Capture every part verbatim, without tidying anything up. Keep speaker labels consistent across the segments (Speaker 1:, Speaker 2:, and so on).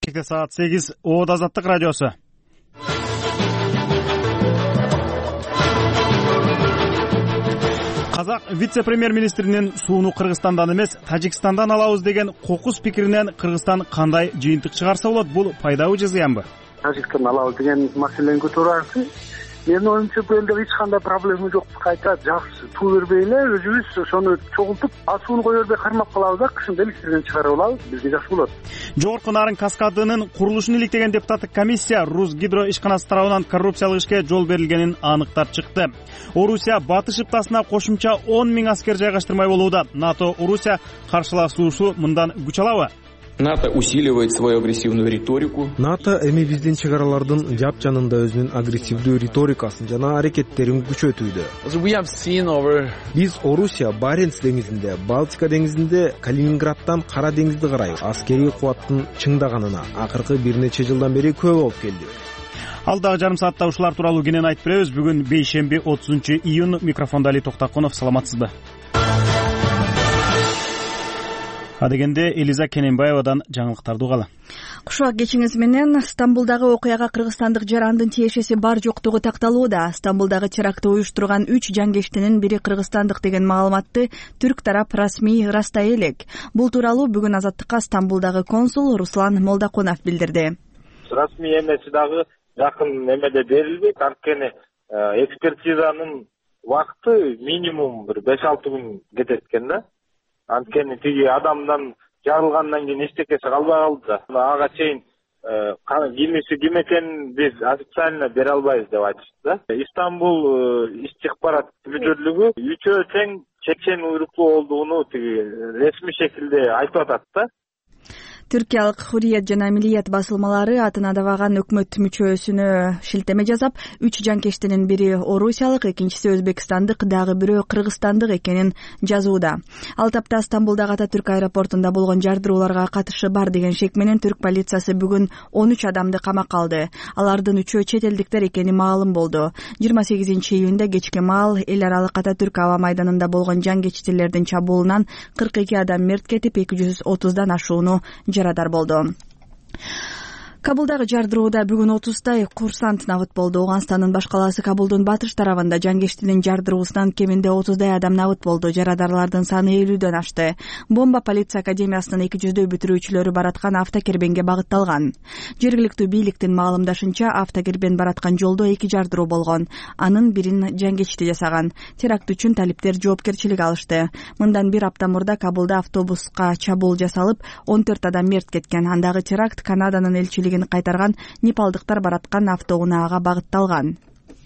Speaker 1: Саат сегиз Оот Азаттык радиосу. Казак вице-премьер-министринин сууну Кыргызстандан эмес, Тажикстандан алабыз деген кокус пикиринен Кыргызстан кандай жыйынтык чыгарса болот? Бул пайдабы же зыянбы?
Speaker 2: Тажикстандан алабыз деген маселени көтөрүп менин оюмча бул элде эч кандай проблема жок. Кайта жакшы суу бербей эле өзүбүз ошону чогултуп, а сууну кое бербей кармап калабыз да, кышында электрден чыгарып алабыз. Бизге жакшы болот.
Speaker 1: Жогорку Нарын каскадынын курулушун иликтеген депутаттык комиссия Русгидро ишканасы тарабынан коррупциялык ишке жол берилгенин аныктап чыкты. Орусия батыш ыптасына кошумча он миң аскер жайгаштырмай болууда. НАТО Орусия каршылашуусу мындан күч алабы?
Speaker 3: НАТО усиливает свою агрессивную риторику.
Speaker 4: НАТО эми биздин чек аралардын жап жанында өзүнүн агрессивдүү риторикасын жана аракеттерин күчөтүүдө. Биз Орусия Баренц деңизинде, Балтика деңизинде, Калининградтан Кара деңизди карай аскерий кубаттын чыңдаганына акыркы бир нече жылдан бери күбө болуп келдик.
Speaker 1: Алдагы жарым саатта ушулар тууралуу кенен айтып беребиз. Бүгүн бейшемби отузунчу июнь. Микрофондо Али Токтакунов. Саламатсызбы? Адегенде Элиза Кененбаевадан жаңылыктарды угалы.
Speaker 5: Кушак кечиңиз менен Стамбулдагы окуяга кыргызстандык жарандын тиешеси бар жоктугу такталууда. Стамбулдагы терактты уюштурган үч жангештинин бири кыргызстандык деген маалыматты түрк тарап расмий ырастай элек. Бул тууралуу бүгүн Азаттыкка Стамбулдагы консул Руслан Молдокунов билдирди.
Speaker 6: Расмий эмеси дагы жакын эмеде берилбейт. Анткени экспертизанын убакыты минимум бир беш алты күн кетет экен да. Анткени тиги адамдан жарылгандан кийин эчтекеси калбай калды да. Ага чейин кимиси ким экенин биз официально бере албайбыз деп айтышты да. Истанбул иш-чыкпарат мүдүрлүгү үчөө тең чечен уйруктуу olduğunu тиги ресми шекилде айтып атат да.
Speaker 5: Түркиялык Хурриет жана Милиет басылмалары атына даваган өкмөт мүчөсүнө шилтеме жасап, үч жанкештинин бири орусиялык, экинчиси өзбекстандык, дагы бирөө кыргызстандык экенин жазууда. Ал тапта Стамбулдагы Ататүрк аэропортунда болгон жардырууларга катышы бар деген шек менен түрк полициясы бүгүн он үч адамды камакка алды. Алардын үчөө чет элдиктер экени маалым болду. жыйырма сегизинчи июнда кечки маал эл аралык Ататүрк аба майданында болгон жангечтилердин чабуулунан кырк эки адам мерт кетип, эки жүз отуздан ашууну жарадар болду. Кабулдагы жардырууда бүгүн отуздай курсант набыт болду. Ооганстандын баш калаасы Кабулдун батыш тарабында жангештинин жардыруусунан кеминде отуздай адам набыт болду. Жарадарлардын саны элүүдөн ашты. Бомба полиция академиясынын эки жүздөй бүтүрүүчүлөрү бараткан автокербенге багытталган. Жергиликтүү бийликтин маалымдашынча, автокербен бараткан жолдо эки жардыруу болгон. Анын бирин жангечти жасаган. Теракт үчүн талиптер жоопкерчилик алышты. Мындан бир апта мурда Кабулда автобуска чабуул жасалып, он төрт адам мерт кеткен. Андагы теракт Канаданын элчилиги кайтарган непалдыктар бараткан автоунаага багытталган.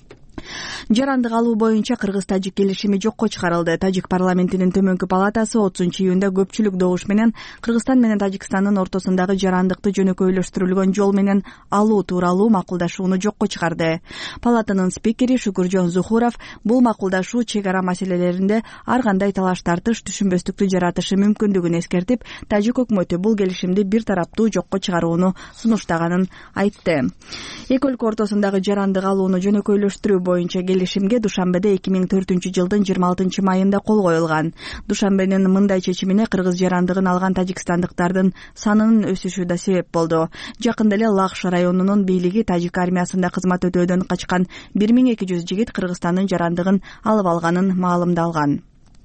Speaker 5: Жарандык алуу боюнча Кыргыз-Тажик келишими жокко чыгарылды. Тажик парламентинин төмөнкү палатасы отузунчу июнда көпчүлүк добуш менен Кыргызстан менен Тажикстандын ортосундагы жарандыкты жөнөкөйлөштүрүлгөн жол менен алуу тууралуу макулдашууну жокко чыгарды. Палатанын спикери Шукуржон Зухуров бул макулдашуу чек ара маселелеринде ар кандай талаш тартыш, түшүнбөстүктү жаратышы мүмкүндүгүн эскертип, Тажик өкмөтү бул келишимди бир тараптуу жокко чыгарууну сунуштаганын айтты. Эки өлкө ортосундагы жарандык алууну жөнөкөйлөштүрүү боюнча келишимге Душанбеде эки миң төртүнчү жылдын жыйырма алтынчы майында кол коюлган. Душанбенин мындай чечимине кыргыз жарандыгын алган тажикстандыктардын санынын өсүшү да себеп болду. Жакында эле Лакш районунун бийлиги Тажик армиясында кызмат өтөөдөн качкан бир миң эки жүз жигит Кыргызстандын жарандыгын алып алганын маалымдалган.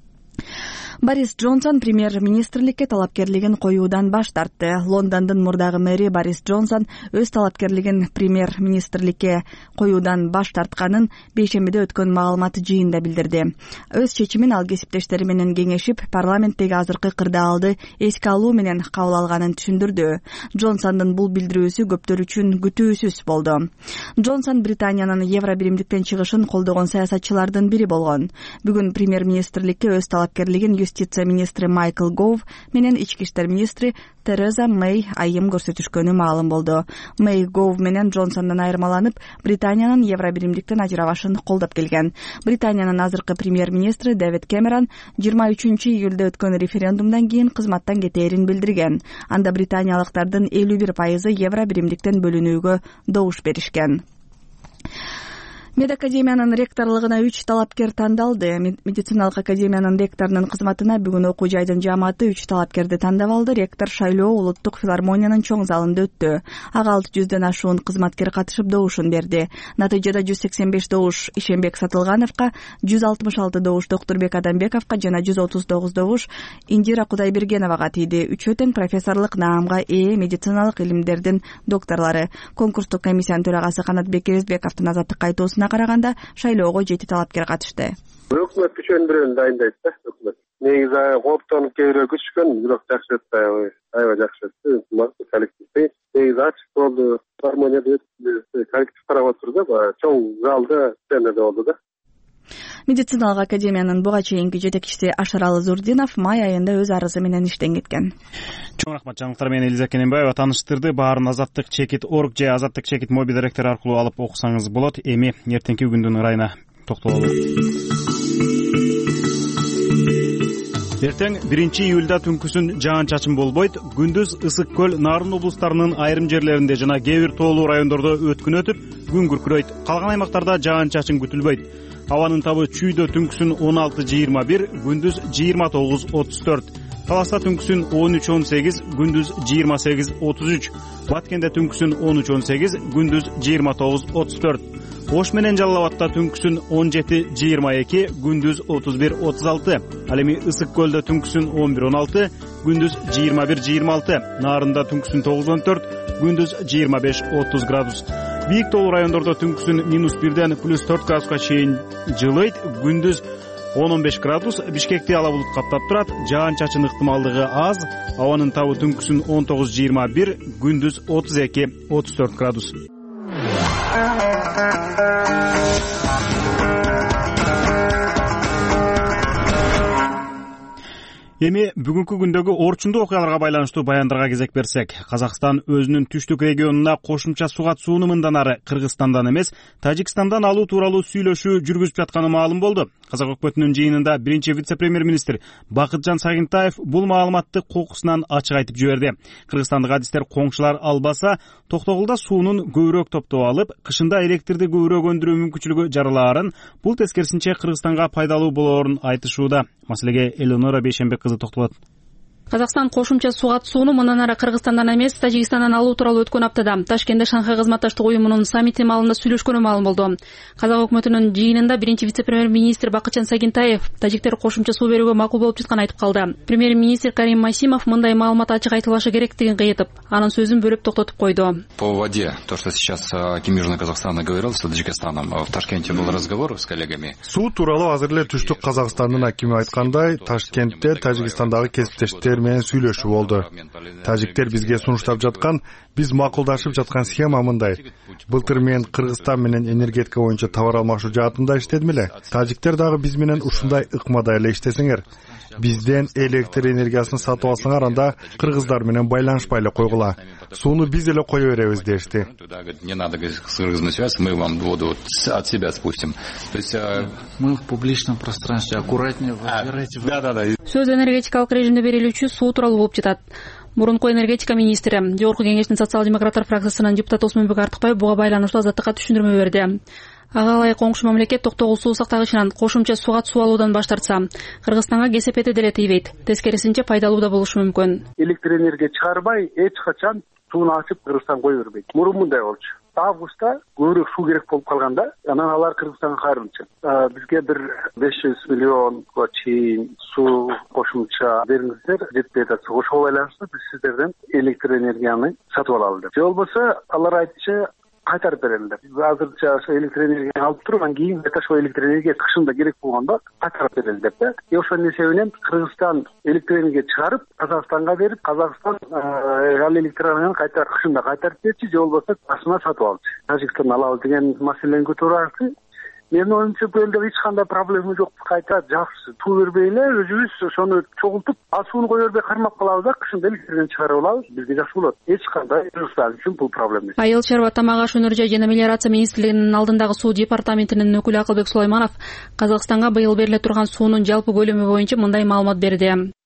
Speaker 5: Борис Джонсон премьер-министрликке талапкерлигин коюудан баш тартты. Лондондун мурдагы мэри Борис Джонсон өз талапкерлигин премьер-министрликке коюудан баш тартканын бейшембиде өткөн маалымат жыйында билдирди. Өз чечимин ал кесиптештери менен кеңешип, парламенттеги азыркы кырдаалды эске алуу менен кабыл алганын түшүндүрдү. Джонсондун бул билдирүүсү көптөр үчүн күтүүсүз болду. Джонсон Британиянын Евро биримдиктен чыгышын колдогон саясатчылардын бири болгон. Бүгүн премьер-министрликке өз талапкерлигин юстиция министри Майкл Гов менен ички иштер министри Тереза Мэй айым көрсөтүшкөнү маалым болду. Мэй Гов менен Джонсондон айырмаланып, Британиянын Евро биримдиктен ажырабашын колдоп келген. Британиянын азыркы премьер-министри Дэвид Кэмерон жыйырма үчүнчү июлда өткөн референдумдан кийин кызматтан кетээрин билдирген. Анда британиялыктардын элүү бир пайызы Евро биримдиктен бөлүнүүгө добуш беришкен. Мед академиянын ректорлугуна үч талапкер тандалды. Медициналык академиянын ректорунун кызматына бүгүн окуу жайдын жааматы үч талапкерди тандап алды. Ректор шайлоо Улуттук филармониянын чоң залында өттү. Ага алты жүздөн ашуун кызматкер катышып добушун берди. Натыйжада жүз сексен беш добуш Ишенбек Сатылгановго, жүз алтымыш алты добуш Доктурбек Адамбековго жана жүз отуз тогуз добуш Индира Кудайбергеновага тийди. Үчөө тең профессорлук наамга ээ медициналык илимдердин докторлору. Конкурстук комиссиянын төрагасы Канатбек Керезбековдун азаттыкка айтуусуна караганда шайлоого жети талапкер катышты.
Speaker 2: Өкмөт күчөндүрүүнү дайындайт да өкмөт. Негизи кооптонуп кээбирөө күчкөн, бирок жакшы өттү, аябай, аябай жакшы өттү. Коллективде негизи ачык болду. Гармонияда коллектив карап отурду да, чоң залда сценада болду да.
Speaker 5: Медициналык академиянын буга чейинки жетекчиси Ашаралы Зурдинов май айында өз арызы менен иштен кеткен.
Speaker 1: Чоң рахмат. Жаңылыктар менен Элиза Кененбаева тааныштырды. Баарын азаттык чекит орг же азаттык чекит моби директору аркылуу алып окусаңыз болот. Эми эртеңки күндүн ырайына токтололу. Эртең биринчи июлда түнкүсүн жаан-чачын болбойт. Күндүз Ысык көл, Нарын облустарынын айрым жерлеринде жана кээ бир тоолуу райондордо өткүн өтүп, күн күркүрөйт. Калган аймактарда жаан-чачын күтүлбөйт. Абанын табы чүйдө түнкүсүн он алты жыйырма бир, күндүз жыйырма тогуз отуз төрт. Таласта түнкүсүн он үч он сегиз, күндүз жыйырма сегиз отуз үч. Баткенде түнкүсүн он үч он сегиз, күндүз жыйырма тогуз отуз төрт. Ош менен Жалал Абадта түнкүсүн он жети жыйырма эки, күндүз отуз бир отуз алты. Ал эми Ысык көлдө түнкүсүн он бир он алты, күндүз жыйырма бир жыйырма алты. Нарында түнкүсүн тогуз он төрт, күндүз жыйырма беш отуз градус. Бийик тоолуу райондордо түнкүсүн минус бирден плюс төрт градуска чейин жылыйт, күндүз он он беш градус. Бишкекти ала булут каптап турат, жаан-чачын ыктымалдыгы аз. Абанын табы түнкүсүн он тогуз жыйырма бир, күндүз отуз эки отуз төрт градус. Эми бүгүнкү күндөгү орчундуу окуяларга байланыштуу баяндарга кезек берсек, Казакстан өзүнүн түштүк регионуна кошумча суу катышууну мындан ары Кыргызстандан эмес, Тажикстандан алуу тууралуу сүйлөшүү жүргүзүп жатканы маалым болду. Казак өкмөтүнүн жыйынында биринчи вице-премьер-министр Бакытжан Сагынтаев бул маалыматты кокусунан ачык айтып жиберди. Кыргызстандык адистер коңшулар албаса, Токтогулда суунун көбүрөөк топтоп алып, кышында электрди көбүрөөк өндүрүү мүмкүнчүлүгү жаралаарын, бул тескерисинче Кыргызстанга пайдалуу болоорун айтышууда. Маселеге Элеонора Бейшенбек кызы токтолот.
Speaker 7: Казакстан кошумча суу катышууну мындан ары Кыргызстандан эмес, Тажикстандан алуу тууралуу өткөн аптада Ташкентте Шанхай кызматташтык уюмунун саммити маалында сүйлөшкөнү маалым болду. Казак өкмөтүнүн жыйынында биринчи вице-премьер-министр Бакытжан Сагынтаев тажиктер кошумча суу берүүгө макул болуп жатканын айтып калды. Премьер-министр Карим Масимов мындай маалымат ачык айтылышы керектигин кыйытып, анын сөзүн бөлүп токтотуп койду.
Speaker 8: По воде, то, что сейчас Аким Южный Казахстана говорил с Таджикистаном, в Ташкенте был разговор с коллегами.
Speaker 9: Суу тууралуу азыр эле түштүк Казакстандын акими айткандай, Ташкентте Тажикстандагы кесиптештер менен сүйлөшүү болду. Тажиктер бизге сунуштап жаткан, биз макулдашып жаткан схема мындай. Былтыр мен Кыргызстан менен энергетика боюнча товар алмашуу жаатында иштедим эле. Тажиктер дагы биз менен ушундай ыкмада эле иштесеңер. Бизден электр энергиясын сатып алсаңар, анда кыргыздар менен байланышпай эле койгула. Сууну биз эле кое беребиз дешти.
Speaker 8: Не надо с Кыргызом связаться, мы вам воду от себя спустим. То есть
Speaker 10: мы в публичном пространстве, аккуратнее выбирайте.
Speaker 8: Да, да, да.
Speaker 7: Сөз энергетикалык режимде берилүүчү суу тууралуу болуп жатат. Мурунку энергетика министри, Жогорку Кеңештин социал-демократтар фракциясынын депутаты Осмонбек Артыкбаев буга байланыштуу азаттыкка түшүндүрмө берди. Ага ылайык коңшу мамлекет Токтогул суу сактагычынан кошумча суу катышуу алуудан баш тартса, Кыргызстанга кесепети деле тийбейт. Тескерисинче пайдалуу да болушу мүмкүн.
Speaker 2: Электр энергия чыгарбай, эч качан сууну ачып Кыргызстан кое бербейт. Мурун мындай болчу. Августта көбүрөөк суу керек болуп калганда, анан алар Кыргызстанга кайрылчу. Бизге бир беш жүз миллионго чейин суу кошумча бериңиздер, жетпей жатса ошого байланыштуу биз сиздерден электр энергияны сатып алалы деп. Же болбосо алар айтчу кайтарып берелер. Биз азырча ошо электр энергияны алып туруп, анан кийин ошо электр энергия кышында керек болгондо кайтарып берели деп да. И ошонун эсебинен Кыргызстан электр энергия чыгарып, Казакстанга берип, Казакстан ал электр энергияны кайта кышында кайтарып берчи, же болбосо башына сатып алчы. Тажикстан алалы деген маселени көтөрүп, менин оюмча бул элде эч кандай проблема жок. Кайта жакшы суу бербей эле өзүбүз ошону чогултуп, а сууну кое бербей кармап калабыз да, кышында электрден чыгарып алабыз, бизге жакшы болот. Эч кандай Кыргызстан үчүн бул проблема эмес.
Speaker 7: Айыл чарба, тамак аш өнөр жай жана мелиорация министрлигинин алдындагы суу департаментинин өкүлү Акылбек Сулайманов Казакстанга быйыл бериле турган суунун жалпы көлөмү боюнча мындай маалымат берди.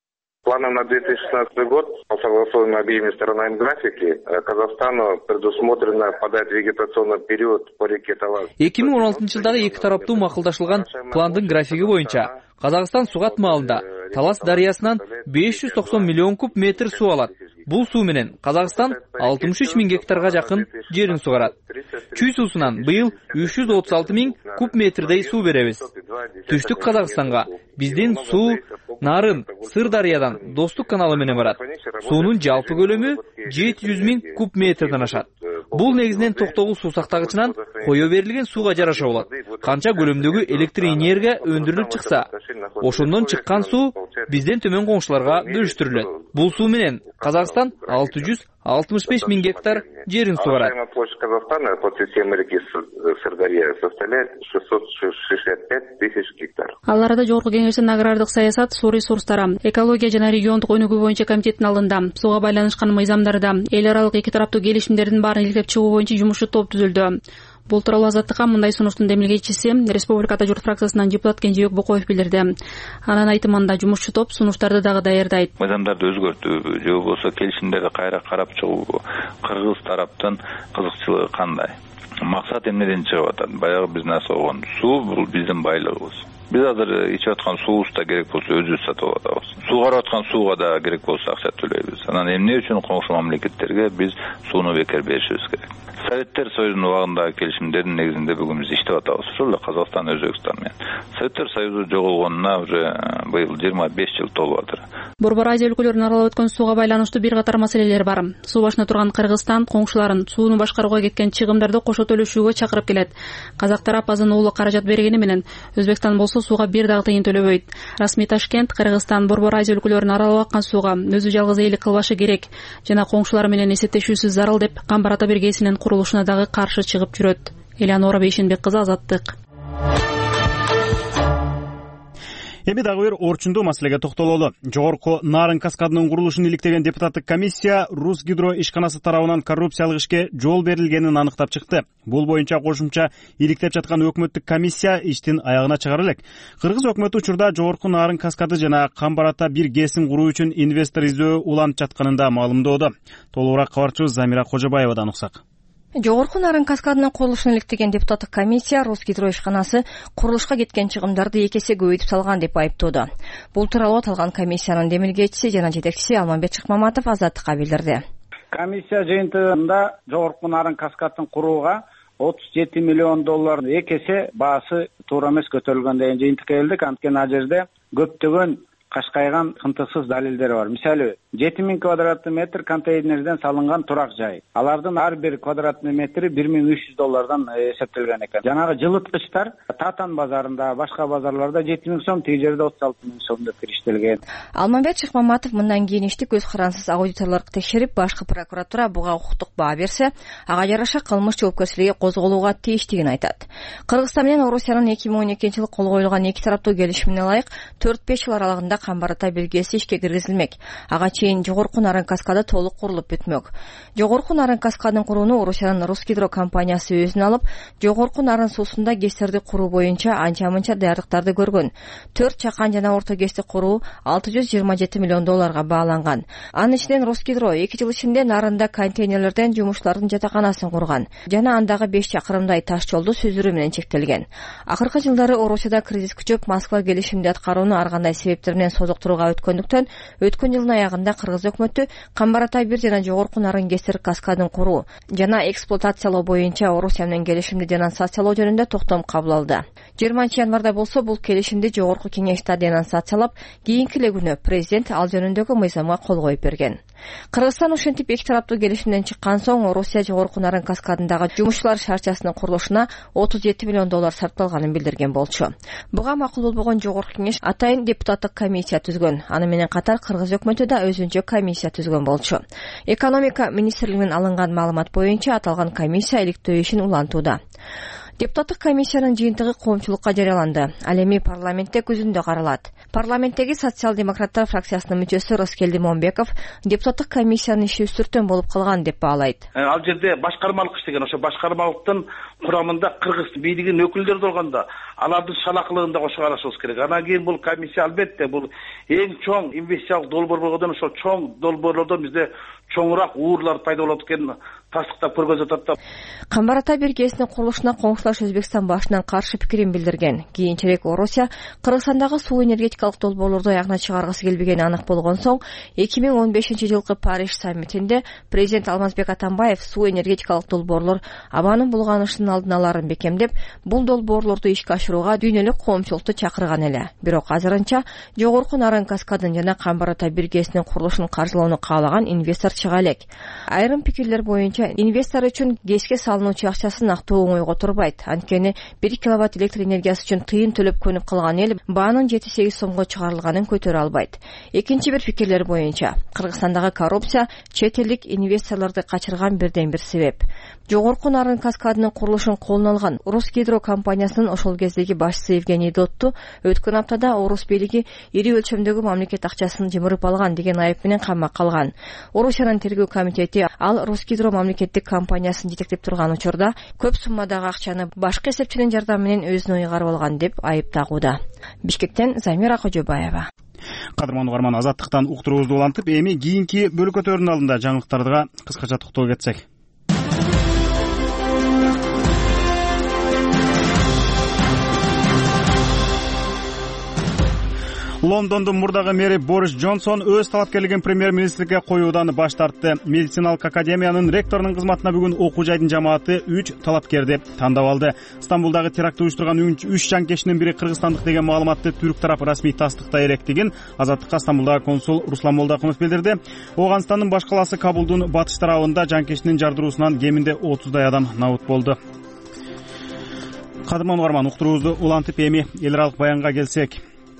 Speaker 11: Планом на две тысячи шестнадцатый год, по согласованным обеими сторонами графике, Казахстану предусмотрено подать вегетационный период по реке Талас.
Speaker 12: эки миң он алтынчы жылдары эки тараптуу макулдашылган пландын графиги боюнча Казакстан сугат маалында Талас дарыясынан беш жүз токсон миллион куб метр суу алат. Бул суу менен Казакстан алтымыш үч миң гектарга жакын жерин сугарат. Чүй суусунан быйыл үч жүз отуз алты миң куб метрдей суу беребиз. Түштүк Казакстанга биздин суу Нарын Сыр дарыядан Достук каналы менен барат. Суунун жалпы көлөмү жети жүз миң куб метрден ашат. Бул негизинен токтогул суу сактагычынан кое берилген сууга жараша болот. Канча көлөмдөгү электр энергия өндүрүлүп чыкса, ошондон чыккан суу бизден төмөн коңшуларга бөлүштүрүлөт. Бул суу менен Казакстан алты жүз алтымыш беш миң гектар жерин сугарат.
Speaker 11: Площадь Казахстана под системой реки Сырдарья составляет шестьсот шестьдесят пять тысяч гектар.
Speaker 7: Ал арада Жогорку Кеңештин агрардык саясат, суу ресурстары, экология жана региондук өнүгүү боюнча комитеттин алдында сууга байланышкан мыйзамдарда эл аралык эки тараптуу келишимдердин баарын иликтеп чыгуу боюнча жумушчу топ түзүлдү. Бул тууралуу Азаттыкка мындай сунуштун демилгечиси Республикада журт фракциясынан депутат Кенжебек Бокоев билдирди. Анын айтымында жумушчу топ сунуштарды дагы даярдайт.
Speaker 13: Мыйзамдарды өзгөртүү же болбосо келишимдерди кайра карап чыгуу кыргыз тараптын кызыкчылыгы кандай? Максат эмнеден чыгып атат? Баягы биз нерсе болгон суу бул биздин байлыгыбыз. Биз азыр ичип аткан суубуз да керек болсо өзүбүз сатып атабыз. Сууга аткан сууга да керек болсо акча төлөйбүз. Анан эмне үчүн коңшу мамлекеттерге биз сууну бекер беришибиз керек? Советтер Союзунун убагындагы келишимдердин негизинде бүгүн биз иштеп атабыз. Ошол эле Казакстан, Өзбекстан менен. Советтер Союзу жоголгонуна уже быйыл жыйырма беш жыл толуп атыр.
Speaker 7: Борбор Азия өлкөлөрүн аралап өткөн сууга байланыштуу бир катар маселелер бар. Суу башында турган Кыргызстан коңшуларын сууну башкарууга кеткен чыгымдарды кошо төлөшүүгө чакырып келет. Казак тарап азын уулу каражат бергени менен Өзбекстан болсо сууга бир дагы тыйын төлөбөйт. Расмий Ташкент Кыргызстан Борбор Азия өлкөлөрүн аралап аткан сууга өзү жалгыз ээлик кылбашы керек жана коңшулары менен эсептешүүсүз зарыл деп Камбар ата биргесинин курулушуна дагы каршы чыгып жүрөт. Элеонора Бейшенбек кызы, Азаттык.
Speaker 1: Эми дагы бир орчундуу маселеге токтололу. Жогорку Нарын каскадынын курулушун иликтеген депутаттык комиссия Русгидро ишканасы тарабынан коррупциялык ишке жол берилгенин аныктап чыкты. Бул боюнча кошумча иликтеп жаткан өкмөттүк комиссия иштин аягына чыгара элек. Кыргыз өкмөтү учурда Жогорку Нарын каскады жана Камбар ата бир ГЭСин куруу үчүн инвестор издөө уланып жатканында маалымдоодо. Толугураак кабарчыбыз Замира Кожобаевадан уксак.
Speaker 14: Жогорку Нарын каскадынын курулушун иликтеген депутаттык комиссия Русгидро ишканасы курулушка кеткен чыгымдарды эки эсе көбөйтүп салган деп айыптоодо. Бул тууралуу аталган комиссиянын демилгечиси жана жетекчиси Алмамбет Чыкмаматов Азаттыкка билдирди.
Speaker 15: Комиссия жыйынтыгында Жогорку Нарын каскадын курууга отуз жети миллион доллар эки эсе баасы туура эмес көтөрүлгөн деген жыйынтыкка келдик. Анткени ал жерде көптөгөн кашкайган кынтыксыз далилдер бар. Мисалы, жети миң квадратный метр контейнерден салынган турак жай. Алардын ар бир квадратный метри бир миң үч жүз доллардан эсептелген экен. Жанагы жылыткычтар Татан базарында, башка базарларда жети миң сом, тиги жерде отуз алты миң сом деп кириштелген.
Speaker 14: Алмамбет Чыкмаматов мындан кийин ишти көз карансыз аудиторлорго текшерип, башкы прокуратура буга укуктук баа берсе, ага жараша кылмыш жоопкерчилиги козголууга тийиштигин айтат. Кыргызстан менен Орусиянын эки миң он экинчи жылы кол коюлган эки тараптуу келишимине ылайык төрт беш жыл аралыгында Камбар ата белгеси ишке киргизилмек. Ага чейин Жогорку Нарын каскады толук курулуп бүтмөк. Жогорку Нарын каскадын курууну Орусиянын Русгидро компаниясы өзүнө алып, Жогорку Нарын суусунда ГЭСтерди куруу боюнча анча-мынча даярдыктарды көргөн. төрт чакан жана орто ГЭСти куруу алты жүз жыйырма жети миллион долларга бааланган. Анын ичинен Русгидро эки жыл ичинде Нарында контейнерлерден жумушчулардын жатаканасын курган жана андагы беш чакырымдай таш жолду сүзүрүү менен чектелген. Акыркы жылдары Орусияда кризис күчөп, Москва келишимди аткарууну ар кандай себептер менен созуктурууга өткөндүктөн, өткөн жылдын аягында Кыргыз өкмөтү Камбар ата бир жана Жогорку Нарын ГЭСтер каскадын куруу жана эксплуатациялоо боюнча Орусия менен келишимди денонсациялоо жөнүндө токтом кабыл алды. жыйырманчы январда болсо бул келишимди Жогорку Кеңеште денонсациялап, кийинки эле күнү президент ал жөнүндөгү мыйзамга кол коюп берген. Кыргызстан ушинтип эки тараптуу келишимден чыккан соң Орусия Жогорку Нарын каскадындагы жумушчулар шарчасынын курулушуна отуз жети миллион доллар сарпталганын билдирген болчу. Буга макул болбогон Жогорку Кеңеш атайын депутаттык комиссия түзгөн. Аны менен катар Кыргыз өкмөтү да өзүнчө комиссия түзгөн болчу. Экономика министрлигинин алынган маалымат боюнча аталган комиссия иликтөө ишин улантууда. Депутаттык комиссиянын жыйынтыгы коомчулукка жарыяланды. Ал эми парламентте күзүндө каралат. Парламенттеги социал-демократтар фракциясынын мүчөсү Роскелди Момбеков депутаттык комиссиянын иши үстүртөн болуп калган деп баалайт.
Speaker 16: Ал жерде башкармалык иштеген, ошо башкармалыктын курамында кыргыз бийлигинин өкүлдөрү болгондо алардын шалакылыгын да кошо карашыбыз керек. Анан кийин бул комиссия албетте бул эң чоң инвестициялык долбоор болгондон ошол чоң долбоорлордон бизде чоңураак уурлар пайда болот экенин тастыктап көргөзүп атат да.
Speaker 14: Камбар Ата биргесинин курулушуна коңшулаш Өзбекстан башынан каршы пикирин билдирген. Кийинчерээк Орусия Кыргызстандагы суу энергетикалык долбоорлорду аягына чыгаргысы келбегени анык болгон соң эки миң он бешинчи жылкы Париж саммитинде президент Алмазбек Атамбаев суу энергетикалык долбоорлор абанын булганышынын алдын аларын бекемдеп, бул долбоорлорду ишке ашырууга дүйнөлүк коомчулукту чакырган эле. Бирок азырынча жогорку Нарын каскадын жана Камбар Ата биргесинин курулушун каржылоону каалаган инвестор чыга элек. Айрым пикирлер боюнча инвестор үчүн гэске салынуучу акчасын актоо оңойго турбайт. Анткени бир киловатт электр энергиясы үчүн тыйын төлөп көнүп калган эл баанын жети сегиз сомго чыгарылганын көтөрө албайт. Экинчи бир пикирлер боюнча Кыргызстандагы коррупция чет элдик инвесторлорду качырган бирден бир себеп. Жогорку Нарын каскадынын курулушун колуна алган Орус Гидро компаниясынын ошол кездеги башчысы Евгений Дотту өткөн аптада Орус бийлиги ири өлчөмдөгү мамлекет акчасын жымырып алган деген айып менен камакка алган. Орусиянын тергөө комитети ал Росгидро мамлекеттик компаниясын жетектеп турган учурда көп суммадагы акчаны башка эсепчинин жардамы менен өзүнө ыйгарып алган деп айып тагууда. Бишкектен Замира Кожобаева.
Speaker 1: Кадырман угарман, Азаттыктан уктуруубузду улантып, эми кийинки бөлүкөтөрдүн алдында жаңылыктарга кыскача токтоло кетсек. Лондондун мурдагы мэри Борис Джонсон өз талапкерлигин премьер-министрге коюудан баш тартты. Медициналык академиянын ректорунун кызматына бүгүн окуу жайдын жамааты үч талапкерди тандап алды. Стамбулдагы терактты уюштурган үч жанкечинин бири кыргызстандык деген маалыматты түрк тарап расмий тастыктай электигин Азаттыкка Стамбулдагы консул Руслан Молдакунов билдирди. Ооганстандын баш калаасы Кабулдун батыш тарабында жанкечинин жардыруусунан кеминде отуздай адам набыт болду. Кадырман угарман, уктуруубузду улантып, эми эл аралык баянга келсек.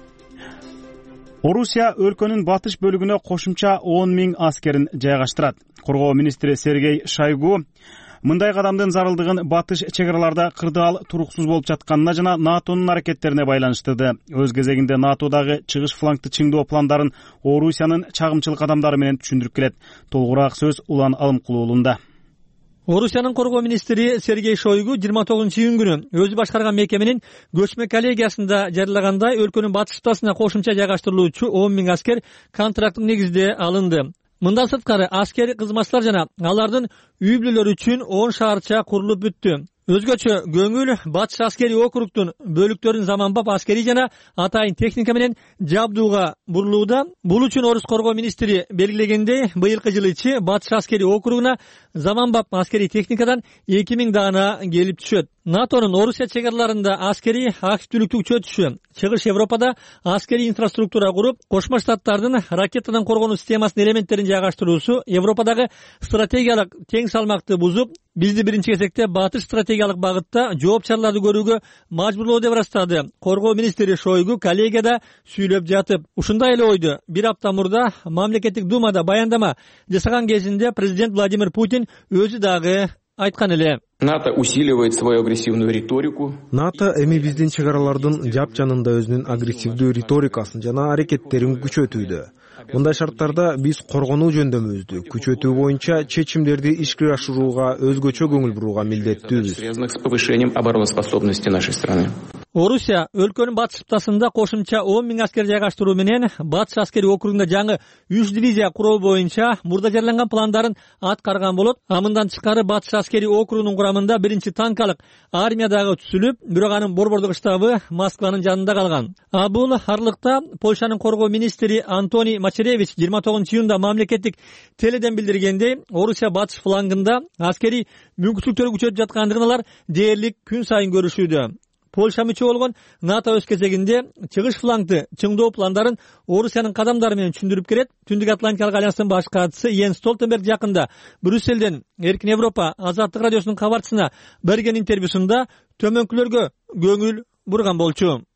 Speaker 1: Орусия өлкөнүн батыш бөлүгүнө кошумча он миң аскерин жайгаштырат. Коргоо министри Сергей Шойгу мындай кадамдын зарылдыгын батыш чек араларда кырдаал туруксуз болуп жатканына жана НАТОнун аракеттерине байланыштырды. Өз кезегинде НАТОдагы чыгыш флангты чыңдоо пландарын Орусиянын чагымчылык кадамдары менен түшүндүрүп келет. Толугураак сөз Улан Алымкулуулунда.
Speaker 17: Орусиянын коргоо министри Сергей Шойгу жыйырма тогузунчу июнь күнү өзү башкарган мекеменин көчмө коллегиясында жарыялагандай өлкөнүн батыш ыктасына кошумча жайгаштырылуучу он миң аскер контракттык негизде алынды. Мындан сырткары аскер кызматчылар жана алардын үй бүлөлөрү үчүн он шаарча курулуп бүттү. Өзгөчө көңүл батыш аскери округтун бөлүктөрүн заманбап аскери жана атайын техника менен жабдууга бурулууда. Бул үчүн Орус коргоо министри белгилегендей, быйылкы жылы ичи батыш аскери округуна заманбап аскери техникадан эки миң даана келип түшөт. НАТОнун Орусия чек араларында аскери активдүүлүктү күчөтүшү, Чыгыш Европада аскери инфраструктура куруп, Кошмо Штаттардын ракетадан коргонуу системасынын элементтерин жайгаштыруусу Европадагы стратегиялык тең салмакты бузуп, бизди биринчи кезекте батыш стратегиялык багытта жооп чараларды көрүүгө мажбурлоо деп ырастады. Коргоо министри Шойгу коллегияда сүйлөп жатып, ушундай эле ойду бир апта мурда мамлекеттик думада баяндама жасаган кезинде президент Владимир Путин өзү дагы айткан эле.
Speaker 3: НАТО усиливает свою агрессивную риторику.
Speaker 4: НАТО эми биздин чек аралардын жап жанында өзүнүн агрессивдүү риторикасын жана аракеттерин күчөтүүдө. Мындай шарттарда биз коргонуу жөндөмүбүздү күчөтүү боюнча чечимдерди ишке ашырууга өзгөчө көңүл бурууга милдеттүүбүз.
Speaker 3: Связанных с повышением обороноспособности нашей страны.
Speaker 17: Орусия өлкөнүн батыш ыктасында кошумча он миң аскер жайгаштыруу менен батыш аскери округунда жаңы үч дивизия куруу боюнча мурда жарыяланган пландарын аткарган болот. А мындан тышкары батыш аскери округунун курамында биринчи танкалык армия дагы түзүлүп, бирок анын борбордук штабы Москванын жанында калган. А бул арлыкта Польшанын коргоо министри Антоний Мачеревич жыйырма тогузунчу июнда мамлекеттик теледен билдиргендей, Орусия батыш флангында аскери мүмкүнчүлүктөрү күчөтүп жаткандыгын алар дээрлик күн сайын көрүшүүдө. Польша мүчө болгон НАТО өз кезегинде чыгыш флангды чыңдоо пландарын Орусиянын кадамдары менен түшүндүрүп келет. Түндүк Атлантикалык альянстын баш катчысы Йенс Столтенберг жакында Брюсселден Эркин Европа Азаттык радиосунун кабарчысына берген интервьюсунда төмөнкүлөргө көңүл бурган болчу.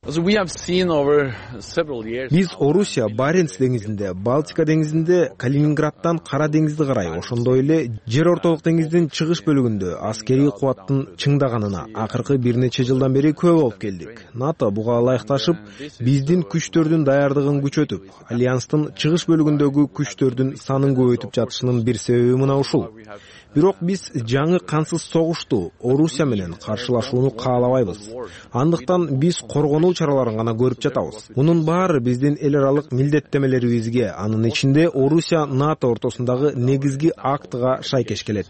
Speaker 4: Биз Орусия Баренц деңизинде, Балтика деңизинде, Калининградтан Кара деңизди карай, ошондой эле жер ортолук деңиздин чыгыш бөлүгүндө аскерий кубаттын чыңдаганына акыркы бир нече жылдан бери күбө болуп келдик. НАТО буга ылайыкташып, биздин күчтөрдүн даярдыгын күчөтүп, альянстын чыгыш бөлүгүндөгү күчтөрдүн санын көбөйтүп жатышынын бир себеби мына ушул. Бирок биз жаңы кансыз согушту Орусия менен каршылашууну каалабайбыз. Андыктан биз коргонуу чараларын гана көрүп жатабыз. Мунун баары биздин эл аралык милдеттемелерибизге, анын ичинде Орусия НАТО ортосундагы негизги актыга шайкеш келет.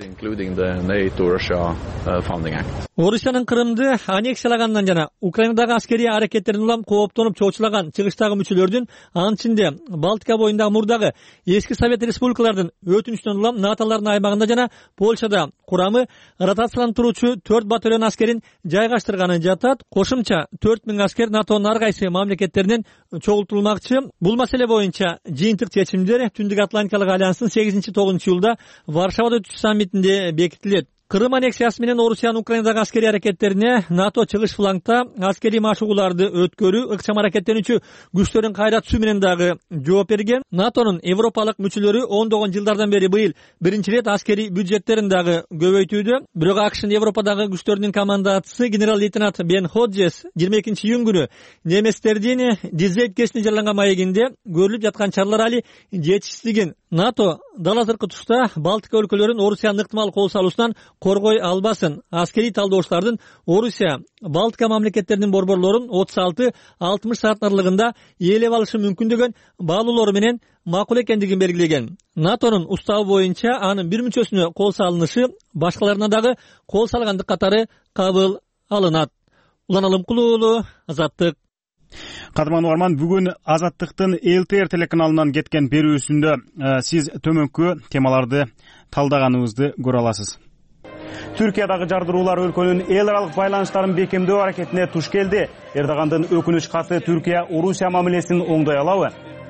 Speaker 17: Орусиянын Крымды аннексиялагандан жана Украинадагы аскерий аракеттерин улам кооптонуп чоочулаган чыгыштагы мүчөлөрдүн, анын ичинде Балтика боюндагы мурдагы эски Совет республикалардын өтүнүчүнөн улам НАТОлордун аймагында жана Польшада курамы ротацияланып туручу төрт батальон аскерин жайгаштырганын жатат. Кошумча төрт миң аскер НАТОнун ар кайсы мамлекеттеринен чогултулмакчы. Бул маселе боюнча жыйынтык чечимдер Түндүк Атлантикалык альянстын сегизинчи тогузунчу июлда Варшавада өтүүчү саммитинде бекитилет. Крым аннексиясы менен Орусиянын Украинадагы аскерий аракеттерине НАТО чыгыш флангда аскерий машыгууларды өткөрүү, ыкчам аракеттенүүчү күчтөрүн кайра түзүү менен дагы жооп берген. НАТОнун европалык мүчөлөрү ондогон жылдардан бери быйыл биринчи ирет аскерий бюджеттерин дагы көбөйтүүдө. Бирок АКШнын Европадагы күчтөрүнүн командачысы генерал-лейтенант Бен Ходжес жыйырма экинчи июнь күнү немецтердин Дизельт кесине жарыяланган маегинде көрүлүп жаткан чаралар али жетишсиздигин, НАТО дал азыркы тушта Балтика өлкөлөрүн Орусиянын ыктымал кол салуусунан коргой албасын. Аскерий талдоочулардын Орусия Балтика мамлекеттеринин борборлорун отуз алты алтымыш саат аралыгында ээлеп алышы мүмкүн деген баалоолору менен макул экендигин белгилеген. НАТОнун уставы боюнча анын бир мүчөсүнө кол салынышы башкаларына дагы кол салгандык катары кабыл алынат. Улан Алымкулуу уулу, Азаттык.
Speaker 1: Кадырман угарман, бүгүн Азаттыктын ЛТР телеканалынан кеткен берүүсүндө сиз төмөнкү темаларды талдаганыбызды көрө аласыз. Түркиядагы жардыруулар өлкөнүн эл аралык байланыштарын бекемдөө аракетине туш келди. Эрдогандын өкүнүч каты Түркия Орусия мамилесин оңдой алабы?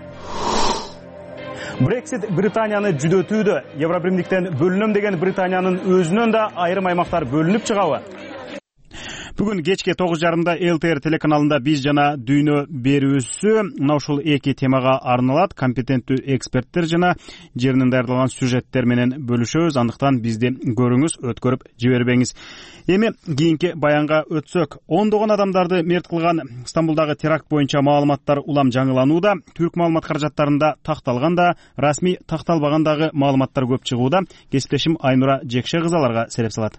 Speaker 1: Брексит Британияны жүдөтүүдө. Евробиримдиктен бөлүнөм деген Британиянын өзүнөн да айрым аймактар бөлүнүп чыгабы? Бүгүн кечке тогуз жарымда ЛТР телеканалында биз жана дүйнө берүүсү мына ушул эки темага арналат. Компетенттүү эксперттер жана жеринен даярдалган сюжеттер менен бөлүшөбүз. Андыктан бизди көрүңүз, өткөрүп жибербеңиз. Эми кийинки баянга өтсөк, ондогон адамдарды мерт кылган Стамбулдагы теракт боюнча маалыматтар улам жаңыланууда. Түрк маалымат каражаттарында такталганда, расмий такталбагандагы маалыматтар көп чыгууда. Кесиптешим Айнура Жекше кызаларга сереп салат.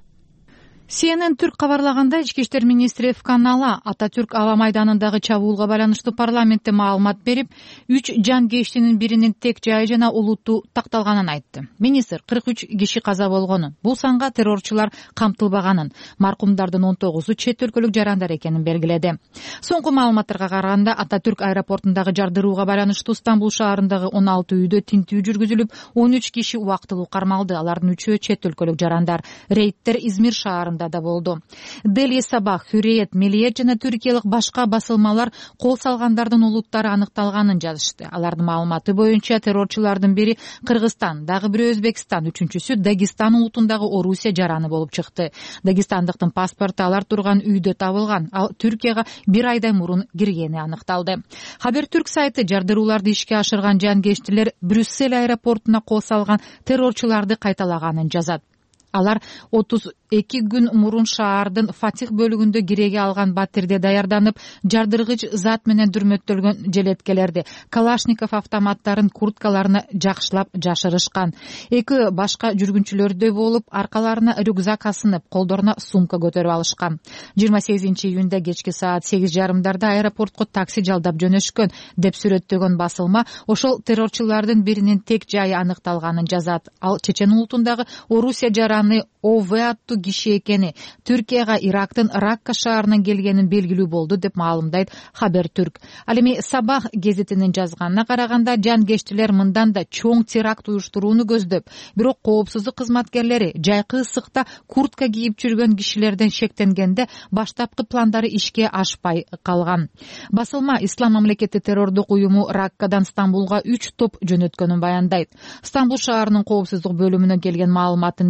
Speaker 18: Си Эн Эн Түрк кабарлаганда, ички иштер министри Эфкан Ала Ататүрк аба майданындагы чабуулга байланыштуу парламентте маалымат берип, үч жангештинин биринин тек жайы жана улуту такталганын айтты. Министр кырк үч киши каза болгонун, бул санга террорчулар камтылбаганын, маркумдардын он тогузу чет өлкөлүк жарандар экенин белгиледи. Соңку маалыматтарга караганда, Ататүрк аэропортундагы жардырууга байланыштуу Стамбул шаарындагы он алты үйдө тинтүү жүргүзүлүп, он үч киши убактылуу кармалды. Алардын үчөө чет өлкөлүк жарандар. Рейдтер Измир шаарында да болду. Дели Сабах, Hürriyet, Milliyet жана түркиялык башка басылмалар кол салгандардын улуттары аныкталганын жазышты. Алардын маалыматы боюнча террорчулардын бири Кыргызстан, дагы бири Өзбекстан, үчүнчүсү Дагестан улутундагы Орусия жараны болуп чыкты. Дагестандыктын паспорту алар турган үйдө табылган, ал Түркияга бир айдай мурун киргени аныкталды. Хабертүрк сайты жардырууларды ишке ашырган жангештилер Брюссель аэропортуна кол салган террорчуларды кайталаганын жазат. Алар отуз эки күн мурун шаардын Фатих бөлүгүндө киреге алган батирде даярданып, жардыргыч зат менен дүрмөттөлгөн желеткелерди, Калашников автоматтарын курткаларына жакшылап жашырышкан. Эки башка жүргүнчүлөрдөй болуп, аркаларына рюкзак асынып, колдоруна сумка көтөрүп алышкан. жыйырма сегизинчи июнда кечки саат сегиз жарымдарда аэропортко такси жалдап жөнөшкөн деп сүрөттөгөн басылма ошол террорчулардын биринин тек жайы аныкталганын жазат. Ал Чечен улутундагы Орусия жараны ОВ аттуу киши экени, Түркияга Ирактын Ракка шаарынан келгенин белгилүү болду деп маалымдайт Хабертүрк. Ал эми Сабах гезитинин жазганына караганда, жангештилер мындан да чоң теракт уюштурууну көздөп, бирок коопсуздук кызматкерлери жайкы ысыкта куртка кийип жүргөн кишилерден шектенгенде баштапкы пландары ишке ашпай калган. Басылма Ислам мамлекети террордук уюму Раккадан Стамбулга үч топ жөнөткөнүн баяндайт. Стамбул шаарынын коопсуздук бөлүмүнөн келген маалыматтын негизинде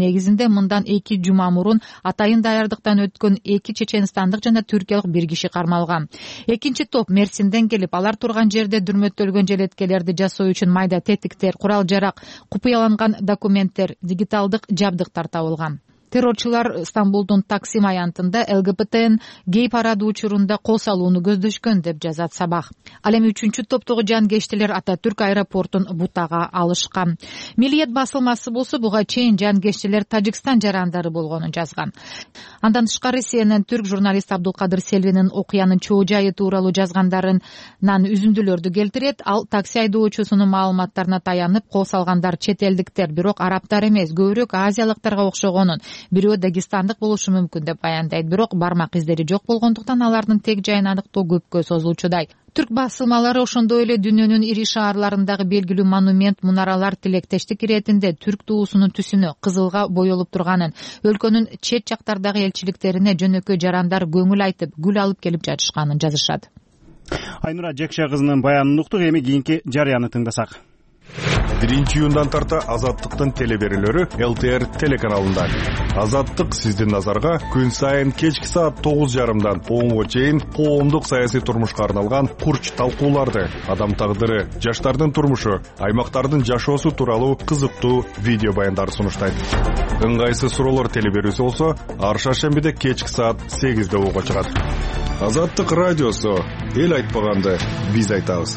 Speaker 18: келгенде мындан эки жума мурун атайын даярдыктан өткөн эки чеченстандык жана түркиялык бир киши кармалган. Экинчи топ Мерсинден келип, алар турган жерде дүрмөттөлгөн желеткелерди жасоо үчүн майда тетиктер, курал жарак, купуяланган документтер, дигиталдык жабдыктар табылган. Террорчулар Стамбулдун Таксим аянтында ЛГБТнин гей парады учурунда кол салууну көздөшкөн деп жазат Сабах. Ал эми үчүнчү топтогу жангечтилер Ататүрк аэропортун бутага алышкан. Милиет басылмасы болсо буга чейин жангечтилер Тажикстан жарандары болгонун жазган. Андан тышкары Си Эн Эн түрк журналист Абдулкадыр Селвинин окуянын чоо жайы тууралуу жазгандарынан үзүндүлөрдү келтирет. Ал такси айдоочусунун маалыматтарына таянып, кол салгандар чет элдиктер, бирок арабтар эмес, көбүрөөк азиялыктарга окшогонун, бирөө дагестандык болушу мүмкүн деп баяндайт. Бирок бармак издери жок болгондуктан алардын тег жайын аныктоо көпкө созулчудай. Түрк басылмалары ошондой эле дүйнөнүн ири шаарларындагы белгилүү монумент, мунаралар тилектештик иретинде түрк туусунун түсүнө кызылга боелуп турганын, өлкөнүн чет жактардагы элчиликтерине жөнөкөй жарандар көңүл айтып, гүл алып келип жатышканын жазышат.
Speaker 1: Айнура Жекше кызынын баянын уктук, эми кийинки жарыяны тыңдасак.
Speaker 19: биринчи июндан тарта Азаттыктын телеберүүлөрү Эл Т Р телеканалында. Азаттык сиздин назарга күн сайын кечки саат тогуз жарымдан онго чейин коомдук саясий турмушка арналган курч талкууларды, адам тагдыры, жаштардын турмушу, аймактардын жашоосу тууралуу кызыктуу видео баяндарды сунуштайт. Ыңгайсыз суроолор телеберүүсү болсо ар шаршембиде кечки саат сегизде ого чыгат. Азаттык радиосу, эл айтпаганды биз айтабыз.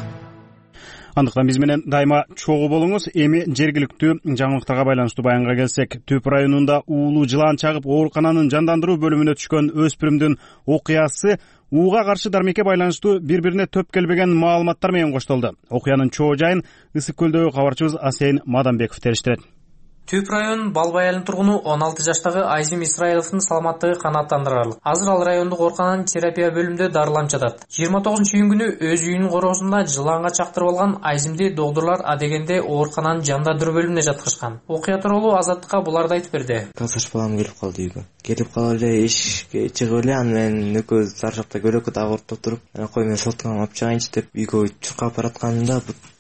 Speaker 1: Андыктан биз менен дайыма чогуу болуңуз. Эми жергиликтүү жаңылыктарга байланыштуу баянга келсек, Түп районунда уулуу жылан чагып оорукананын жандандыруу бөлүмүнө түшкөн өспүрүмдүн окуясы ууга каршы дармекке байланыштуу бири-бирине төп келбеген маалыматтар менен коштолду. Окуянын чоо жайын Ысык көлдөгү кабарчыбыз Асейин Маданбеков териштирет.
Speaker 20: Түп районунун Балбы айылынын тургуну он алты жаштагы Айзим Исраиловдун саламаттыгы канааттандырарлык. Азыр ал райондук оорукананын терапия бөлүмүндө дарыланып жатат. жыйырма тогузунчу июнь күнү өз үйүнүн короосунда жыланга чактырып алган Айзимди доктурлар адегенде оорукананын жандандыруу бөлүмүнө жаткырышкан. Окуя тууралуу Азаттыкка буларды айтып берди.
Speaker 21: Касаш балам келип калды үйгө. Келип калып эле эшикке чыгып эле аны менен экөөбүз заржакта көрөккө дагы ортоп туруп, кой мен соткамды алып чыгайынчы деп үйгө чуркап баратканымда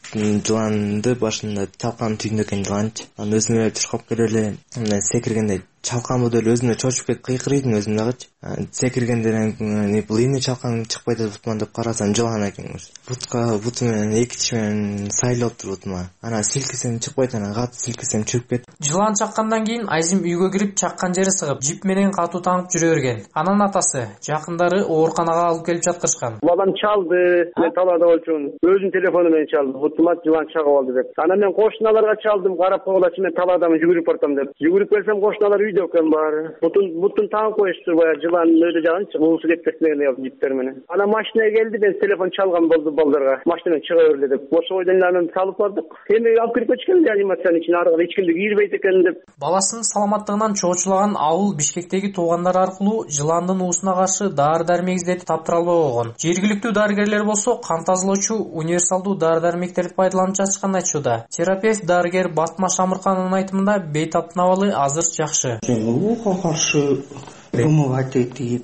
Speaker 21: жыланды башында чалканын түйүндө экен жыланчы. Аны өзүм эле чуркап келип эле мындай секиргенде чалкан болду эле өзүмө чочуп кетип кыйкырыйдым өзүм дагычы. Секиргенден кийин бул эмне чалкан чыкпайт атпан деп карасам жылан экен. Бутка буту менен эки тиш менен сайлап туруп бутума. Анан силкисем чыкпайт, анан катуу силкисем чыгып кетти.
Speaker 20: Жылан чаккандан кийин Айзим үйгө кирип чаккан жери сыгып, жип менен катуу таңып жүрө берген. Анан атасы, жакындары ооруканага алып келип жаткырышкан.
Speaker 2: Балам чалды, мен талаада болчумун. Өзүнүн телефону менен чалды. Бутума жылан чагып алды деп. Анан мен кошуналарга чалдым, карап койгулачы мен талаадамын, жүгүрүп бартам деп. Жүгүрүп келсем кошуналар үйдө экен баары. Бутун бутун таңып коюшту, баягы жылан өйдө жагынчы, уусу кетпесин деп жиптер менен. Анан машина келди, мен телефон чалган болду балдарга. Машинадан чыга берле деп. Ошо ойдон анан салып бардык. Эми алып кирип кетишкен реанимациянын ичине, аркы эч кимди кийирбейт экен деп.
Speaker 20: Баласынын саламаттыгынан чоочулаган ауыл Бишкектеги туугандары аркылуу жыландын уусуна каршы дары-дармек издетип таптыра албай койгон. Жергиликтүү дарыгерлер болсо кан тазалоочу универсалдуу дары-дармектерди пайдаланып жатышканын айтышууда. Терапевт дарыгер Батмаш Амыркановдун айтымында бейтаптын абалы азыр жакшы.
Speaker 22: Ууга каршы гемопатит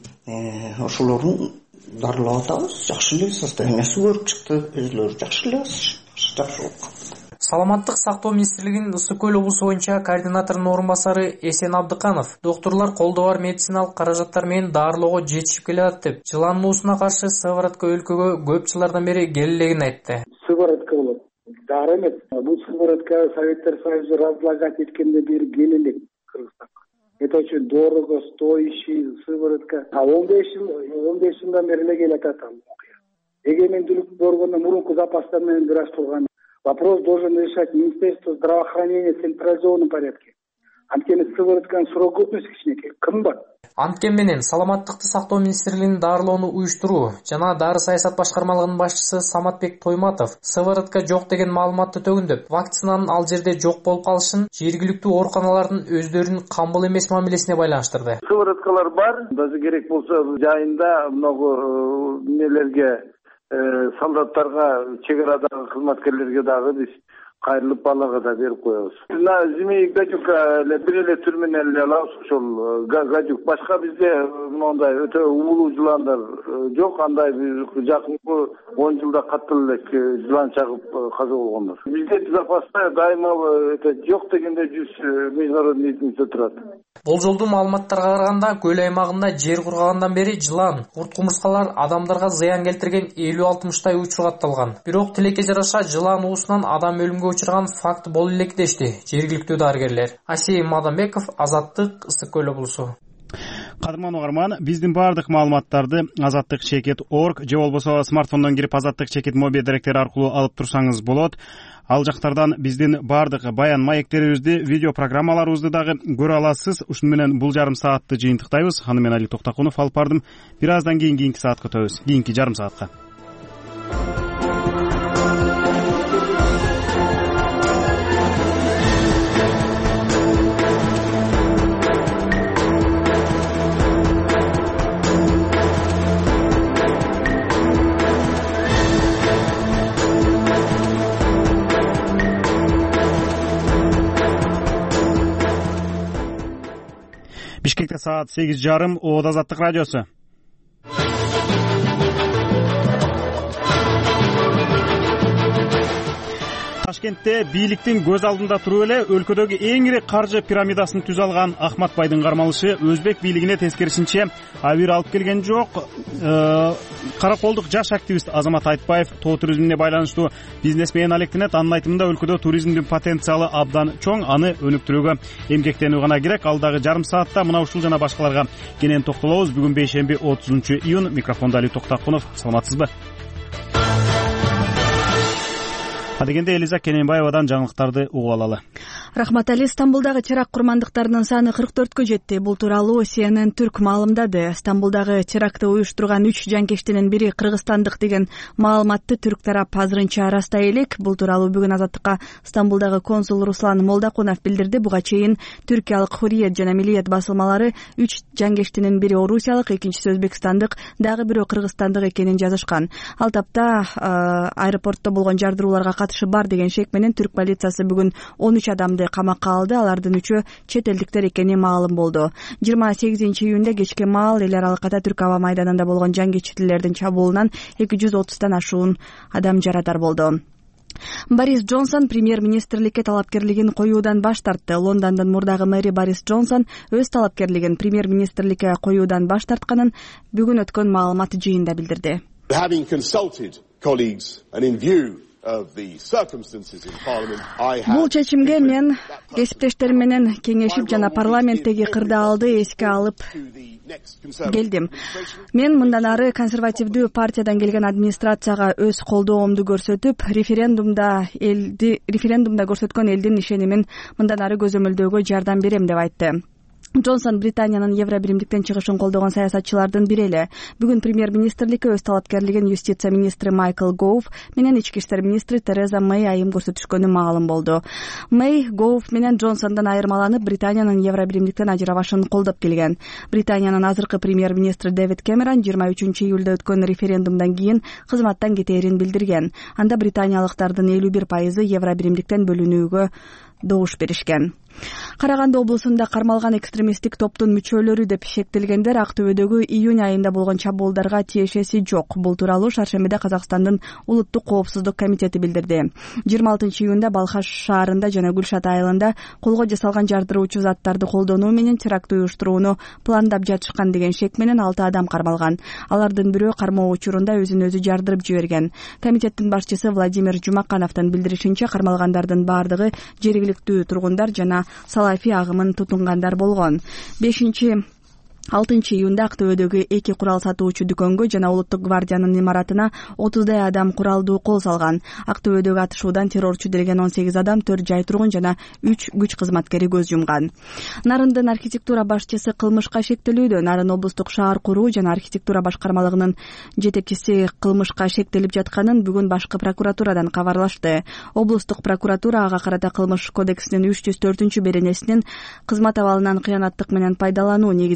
Speaker 22: ошолорун дарылап атабыз. Жакшы эле состояниясы көрүп чыкты, өзүлөрү жакшы эле, жакшы болгон.
Speaker 20: Саламаттык сактоо министрлигинин Ысык көл облусу боюнча координаторунун орун басары Эсен Абдыканов доктурлар колдоо бар медициналык каражаттар менен дарылоого жетишип келет деп, жыландын уусуна каршы сыворотка өлкөгө көп жылдардан бери келелегин айтты.
Speaker 23: Сыворотка болот. Дары эмес. Бул сыворотка Советтер Союзу разлагать эткенде бери келелек Кыргызстанга. Это очень дорого, стоящий сыворотка. А он беш жыл, он беш жылдан бери эле келет атам. Эгемендүүлүк болгондо мурунку запастар менен бир аз турган. Вопрос должен решать Министерство здравоохранения в централизованном порядке. Анткени сыворотканын сроку өтмөс кичинекей, кымбат.
Speaker 20: Анткени менен саламаттыкты сактоо министрлигинин дарылоону уюштуруу жана дары саясат башкармалыгынын башчысы Саматбек Тойматов сыворотка жок деген маалыматты төгүндөп, вакцинанын ал жерде жок болуп калышын жергиликтүү ооруканалардын өздөрүнүн камбыл эмес мамилесине байланыштырды.
Speaker 2: Сывороткалар бар, даже керек болсо жайында много нелерге солдаттарга, чек арадагы кызматкерлерге дагы биз кайрылып балага да берип коебуз. На зимий гадюк эле бир эле түр менен эле алабыз, ошол гадюк. Башка бизде мондай өтө уулуу жыландар жок. Андай жакынкы он жылда катуу эле жылан чагып каза болгондор. Бизде запаста дайыма жок дегенде жүз международный единица турат.
Speaker 20: Болжолдуу маалыматтарга караганда, көл аймагында жер кургагандан бери жылан, курт кумурскалар адамдарга зыян келтирген элүү алтымыштай учур катталган. Бирок тилекке жараша жылан уусунан адам өлүмгө учурган факт боло элек дешти жергиликтүү дарыгерлер. Асей Мадамбеков, Азаттык, Ысык көл облусу.
Speaker 1: Кадырман угарман, биздин бардык маалыматтарды азаттык чекит точка орг же болбосо смартфондон кирип азаттык чекит моби директери аркылуу алып турсаңыз болот. Ал жактардан биздин бардык баян маектерибизди, видео программаларыбызды дагы көрө аласыз. Ушуну менен бул жарым саатты жыйынтыктайбыз. Аны мен Али Токтакунов алып бардым. Бир аздан кийин кийинки саатка өтөбүз. Кийинки жарым саатка. Бишкекте саат сегиз жарым, Оот Азаттык радиосу. Ташкентте бийликтин көз алдында туруп эле өлкөдөгү эң ири каржы пирамидасын түзө алган Ахмат байдын кармалышы өзбек бийлигине тескерисинче абийир алып келген жок. Караколдук жаш активист Азамат Айтбаев тоо туризмине байланыштуу бизнесмен алектенет. Анын айтымында өлкөдө туризмдин потенциалы абдан чоң, аны өнүктүрүүгө эмгектенүү гана керек. Алдагы жарым саатта мына ушул жана башкаларга кенен токтолобуз. Бүгүн бейшемби отузунчу июнь. Микрофондо Али Токтакунов. Саламатсызбы? Адегенде Элиза Кененбаевадан жаңылыктарды угуп алалы.
Speaker 5: Рахмат Али. Стамбулдагы теракт курмандыктарынын саны кырк төрткө жетти. Бул тууралуу Си Эн Эн Түрк маалымдады. Стамбулдагы терактты уюштурган үч жанкештинин бири кыргызстандык деген маалыматты түрк тарап азырынча ырастай элек. Бул тууралуу бүгүн Азаттыкка Стамбулдагы консул Руслан Молдакунов билдирди. Буга чейин Түркиялык Хурриет жана Миллиет басылмалары үч жанкештинин бири орусиялык, экинчиси өзбекстандык, дагы бирөө кыргызстандык экенин жазышкан. Ал тапта аэропортто болгон жардырууларга катышы бар деген шек менен түрк полициясы бүгүн он үч адамды камакка алды. Алардын үчөө чет элдиктер экени маалым болду. жыйырма сегизинчи июнда кечке маал эл аралык Ататүрк аба майданында болгон жангечтилердин чабуулунан эки жүз отуздан ашуун адам жарадар болду. Борис Джонсон премьер-министрликке талапкерлигин коюудан баш тартты. Лондондун мурдагы мэри Борис Джонсон өз талапкерлигин премьер-министрликке коюудан баш тартканын бүгүн өткөн маалымат жыйында билдирди. Бул чечимге мен кесиптештерим менен кеңешип жана парламенттеги кырдаалды эске алып келдим. Мен мындан ары консервативдүү партиядан келген администрацияга өз колдоомду көрсөтүп, референдумда элди референдумда көрсөткөн элдин ишенимин мындан ары көзөмөлдөөгө жардам берем деп айтты. Джонсон Британиянын Евро биримдиктен чыгышын колдогон саясатчылардын бири эле. Бүгүн премьер-министрликке өз талапкерлигин юстиция министри Майкл Гоуф менен ички иштер министри Тереза Мэй айым көрсөтүшкөнү маалым болду. Мэй Гоуф менен Джонсондон айырмаланып, Британиянын Евро биримдиктен ажырабашын колдоп келген. Британиянын азыркы премьер-министри Дэвид Кэмерон жыйырма үчүнчү июлда өткөн референдумдан кийин кызматтан кетээрин билдирген. Анда британиялыктардын элүү бир пайызы Евро биримдиктен бөлүнүүгө добуш беришкен. Караганды облусунда кармалган экстремисттик топтун мүчөлөрү деп шектелгендер Актөбөдөгү июнь айында болгон чабуулдарга тиешеси жок. Бул тууралуу Шаршембиде Казакстандын улуттук коопсуздук комитети билдирди. жыйырма алтынчы июнда Балхаш шаарында жана Гүлшат айылында колго жасалган жардыруучу заттарды колдонуу менен теракт уюштурууну пландап жатышкан деген шек менен алты адам кармалган. Алардын бирөө кармоо учурунда өзүн өзү жардырып жиберген. Комитеттин башчысы Владимир Жумакановдун билдиришинче, кармалгандардын бардыгы жергиликтүү тургундар жана салафи агымын тутунгандар болгон. бешинчи алтынчы июнда Актөбөдөгү эки курал сатуучу дүкөнгө жана Улуттук гвардиянын имаратына отуздай адам куралдуу кол салган. Актөбөдөгү атышуудан террорчу делген он сегиз адам, төрт жай тургун жана үч күч кызматкери көз жумган. Нарындын архитектура башчысы кылмышка шектелүүдө. Нарын облустук шаар куруу жана архитектура башкармалыгынын жетекчиси кылмышка шектелип жатканын бүгүн башкы прокуратурадан кабарлашты. Облустук прокуратура ага карата кылмыш кодексинин үч жүз төртүнчү беренесинин кызмат абалынан кыянаттык менен пайдалануу негизинде кылмыш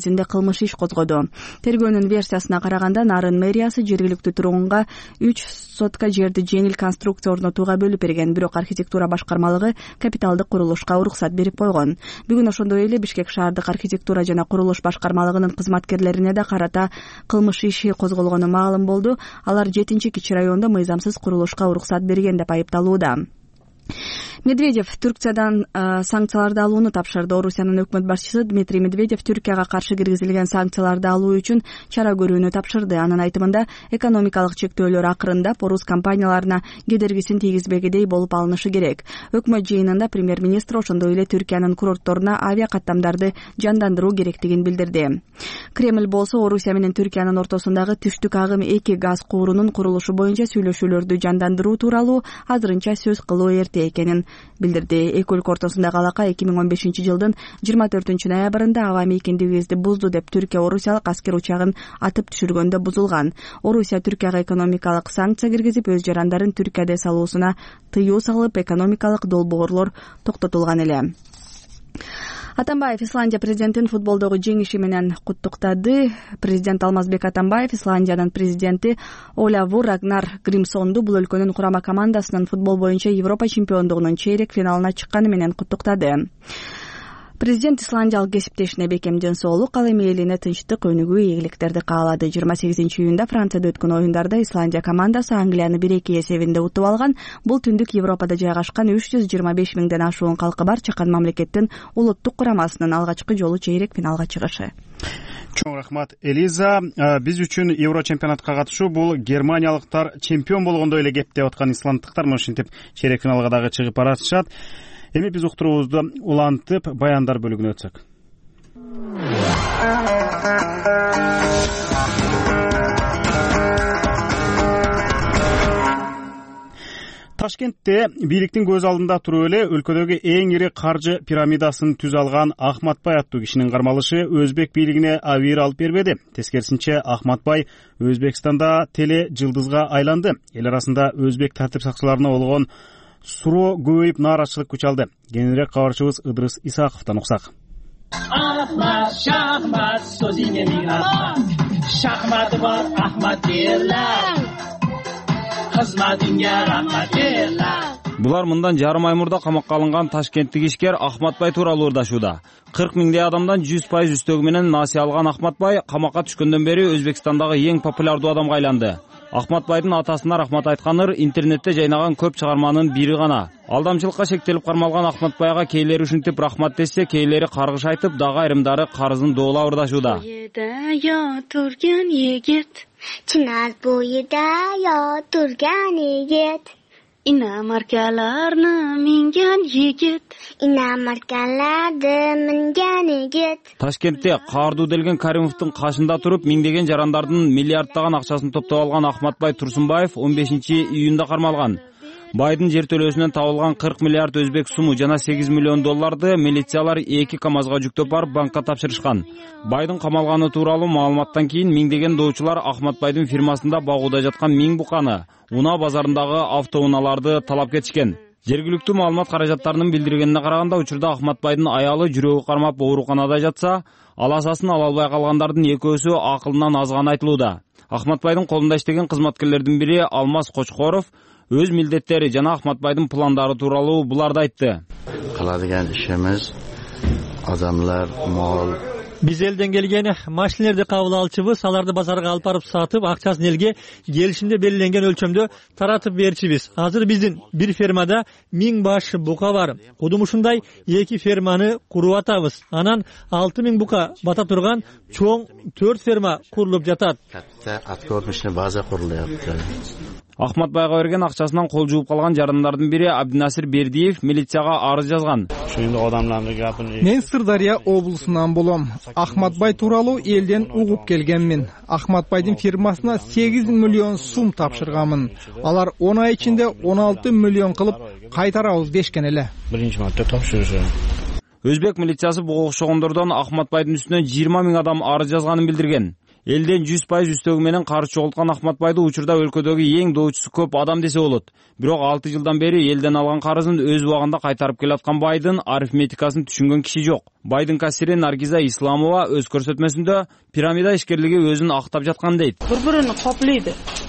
Speaker 5: кылмыш иш козгоду. Тергөөнүн версиясына караганда Нарын мэриясы жергиликтүү тургунга үч сотка жерди жеңил конструкция орнотууга бөлүп берген, бирок архитектура башкармалыгы капиталдык курулушка уруксат берип койгон. Бүгүн ошондой эле Бишкек шаардык архитектура жана курулуш башкармалыгынын кызматкерлерине да карата кылмыш иши козголгону маалым болду. Алар жетинчи кичи райондо мыйзамсыз курулушка уруксат берген деп айыпталууда. Медведев Түркиядан э, санкцияларды алууну тапшырды. Орусиянын өкмөт башчысы Дмитрий Медведев Түркияга каршы киргизилген санкцияларды алуу үчүн чара көрүүнү тапшырды. Анын айтымында экономикалык чектөөлөр акырындап орус компанияларына кедергисин тийгизбегидей болуп алынышы керек. Өкмөт жыйынында премьер-министр ошондой эле Түркиянын курортторуна авиа каттамдарды жандандыруу керектигин билдирди. Кремль болсо Орусия менен Түркиянын ортосундагы түштүк агым эки газ куурунун курулушу боюнча сүйлөшүүлөрдү жандандыруу тууралуу азырынча сөз кылуу эрте экенин билдирди. Эки өлкө ортосундагы алака эки миң он бешинчи жылдын жыйырма төртүнчү ноябрында аба мейкиндигибизди бузду деп Түркия орусиялык аскер учагын атып түшүргөндө бузулган. Орусия Түркияга экономикалык санкция киргизип, өз жарандарын Түркияда салуусуна тыюу салып, экономикалык долбоорлор токтотулган эле. Атамбаев Исландия президентин футболдогу жеңиши менен куттуктады. Президент Алмазбек Атамбаев Исландиянын президенти Олавур Рагнар Гримсонду бул өлкөнүн курама командасынын футбол боюнча Европа чемпиондугунун чейрек финалына чыкканы менен куттуктады. Президент исландиялык кесиптешине бекем ден соолук, ал эми элине тынчтык, өнүгүү, ийгиликтерди каалады. жыйырма сегизинчи июнда Францияда өткөн оюндарда Исландия командасы Англияны бир эки эсебинде утуп алган. Бул түндүк Европада жайгашкан үч жүз жыйырма беш миңден ашуун калкы бар чакан мамлекеттин улуттук курамасынын алгачкы жолу чейрек финалга чыгышы.
Speaker 1: Чоң рахмат, Элиза. Биз үчүн Евро чемпионатка катышуу бул германиялыктар чемпион болгондой эле кеп деп аткан исланддыктар ушинтип чейрек финалга дагы чыгып баратышат. Эми биз уктуруубузду улантып баяндар бөлүгүнө өтсөк. Ташкентте бийликтин көз алдында туруп эле өлкөдөгү эң ири каржы пирамидасын түз алган Ахматбай аттуу кишинин кармалышы өзбек бийлигине абийир алып бербеди. Тескерисинче Ахматбай Өзбекстанда теле жылдызга айланды. Эл арасында өзбек тартип сакчыларына болгон суроо көбөйүп нааразычылык күч алды. Кененирээк кабарчыбыз Ыдрыс Исаковдон уксак. Ахмат, шахмат, сөзүңө миң рахмат. Шахматы бар Ахмат дерлер. Кызматыңа рахмат дерлер. Булар мындан жарым ай мурда камакка алынган ташкенттик ишкер Ахматбай тууралуу ырдашууда. кырк миңдей адамдан жүз пайыз үстөгү менен насыя алган Ахматбай камакка түшкөндөн бери Өзбекстандагы эң популярдуу адамга айланды. Ахматбайдын атасына рахмат айтканыр интернетте жайнаган көп чыгарманын бири гана. Алдамчылыкка шектелип кармалган Ахматбайга кейлери ушинтип рахмат десе, кейлери каргыш айтып, дагы айрымдары карызын доолап ырдашууда. Турган егет, чынар бойда я турган егет. Иномаркаларны минген егет. Иномаркаларды минген егет. Ташкентте каардуу делген Каримовдун кашында туруп, миңдеген жарандардын миллиарддаган акчасын топтоп алган Ахматбай Турсунбаев он бешинчи июнда кармалган. Байдын жер төлөөсүнөн табылган кырк миллиард өзбек суму жана сегиз миллион долларды милициялар эки камазга жүктөп барып банкка тапшырышкан. Байдын камалганы тууралуу маалыматтан кийин миңдеген доочулар Ахматбайдын фирмасында багууда жаткан миң буканы, унаа базарындагы автоунааларды талап кетишкен. Жергиликтүү маалымат каражаттарынын билдиргенине караганда, учурда Ахматбайдын аялы жүрөгү кармап ооруканада жатса, ал асасын ала албай калгандардын экөөсү акылынан азганы айтылууда. Ахматбайдын колунда иштеген кызматкерлердин бири Алмаз Кочкоров өз милдеттери жана Ахматбайдын пландары тууралуу буларды айтты.
Speaker 6: Кылadigan ишimiz адамдар, мал.
Speaker 17: Биз элден келген машинелерди кабыл алчыбыз, аларды базарга алып барып сатып, акчасын элге келишимде белгиленген өлчөмдө таратып берчибиз. Азыр биздин бир фермада миң баш бука бар. Кудум ушундай эки ферманы куруп атабыз. Анан алты миң бука бата турган чоң төрт ферма курулуп жатат.
Speaker 6: Катта откормочный база курулуп.
Speaker 1: Ахматбайга берген акчасынан кол жууп калган жарандардын бири Абдинасир Бердиев милицияга арыз жазган.
Speaker 9: Мен Сырдария облусунан болом. Ахматбай тууралуу элден угуп келгенмин. Ахматбайдын фирмасына сегиз миллион сум тапшырганмын. Алар он ай ичинде он алты миллион кылып кайтарабыз дешкен эле.
Speaker 1: Өзбек милициясы буга окшогондордон Ахматбайдын үстүнө жыйырма миң адам арыз жазганын билдирген.
Speaker 8: Элден жүз пайыз үстөгү менен карыз чогулткан Ахматбайды учурда өлкөдөгү эң доочусу көп адам десе болот. Бирок алты жылдан бери элден алган карызын өз убагында кайтарып келаткан Байдын арифметикасын түшүнгөн киши жок. Байдын кассири Наргиза Исламова өз көрсөтмөсүндө пирамида ишкерлиги өзүн актап жаткан дейт.
Speaker 10: Бири-бирин коплойт.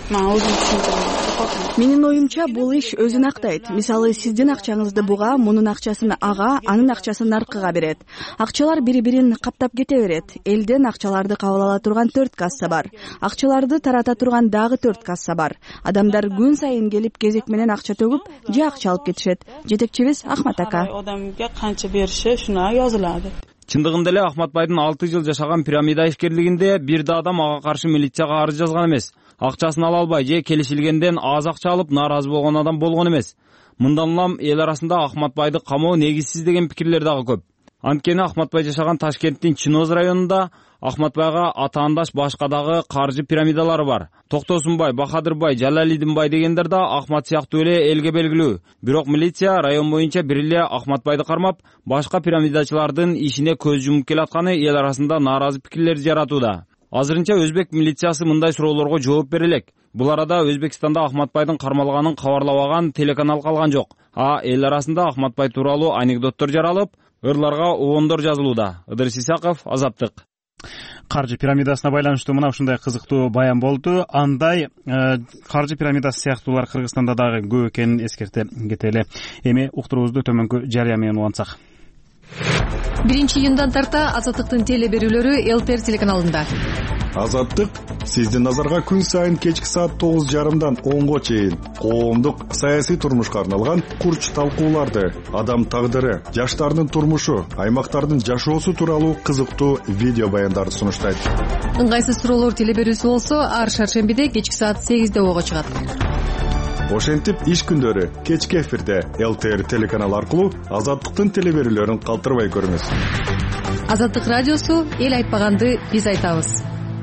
Speaker 5: Менин оюмча бул иш өзүн актайт. Мисалы, сиздин акчаңызды буга, мунун акчасын ага, анын акчасын наркыга берет. Акчалар бири-бирин каптап кете берет. Элден акчаларды кабыл ала турган төрт касса бар. Акчаларды тарата турган дагы төрт касса бар. Адамдар күн сайын келип кезек менен акча төгүп, же акча алып кетишет. Жетекчибиз Ахмат ака.
Speaker 10: Адамга канча бериши шуна жазылады.
Speaker 8: Чындыгында эле Ахматбайдын алты жыл жашаган пирамида ишкерлигинде бир да адам ага каршы милицияга арыз жазган эмес. Акчасын ала албай же келишилгенден аз акча алып нааразы болгон адам болгон эмес. Мындан улам эл арасында Ахматбайды камоо негизсиз деген пикирлер дагы көп. Анткени Ахматбай жашаган Ташкенттин Чиноз районунда Ахматбайга атаандаш башка дагы каржы пирамидалары бар. Токтосунбай, Бахадырбай, Жалалидинбай дегендер да Ахмат сыяктуу эле элге белгилүү. Бирок милиция район боюнча бир эле Ахматбайды кармап, башка пирамидачылардын ишине көз жумуп келатканы эл арасында нааразы пикирлер жаратууда. Азырынча Өзбек милициясы мындай суроолорго жооп бере элек. Бул арада Өзбекстанда Ахматбайдын кармалганын кабарлабаган телеканал калган жок. А эл арасында Ахматбай тууралуу анекдоттор жаралып, ырларга обондор жазылууда. Ыдырыс Исаков, Азаттык.
Speaker 1: Каржы пирамидасына байланыштуу мына ушундай кызыктуу баян болду. Андай каржы пирамидасы сыяктуулар Кыргызстанда дагы көп экенин эскерте кетели. Эми уктуруубузду төмөнкү жарыя менен улантсак.
Speaker 12: биринчи июндан тарта Азаттыктын теле берүүлөрү эл тэ эр телеканалында.
Speaker 19: Азаттык сиздин назарга күн сайын кечки саат тогуз жарымдан онго чейин коомдук саясий турмушка арналган курч талкууларды, адам тагдыры, жаштардын турмушу, аймактардын жашоосу тууралуу кызыктуу видео баяндарды сунуштайт.
Speaker 12: Ыңгайсыз суроолор теле берүүсү болсо ар шаршембиде кечки саат сегизде ого чыгат.
Speaker 19: Ошентип иш күндөрү кечки эфирде эл тэ эр телеканалы аркылуу Азаттыктын теле берүүлөрүн калтырбай көрүңүз.
Speaker 12: Азаттык радиосу эл айтпаганды биз айтабыз.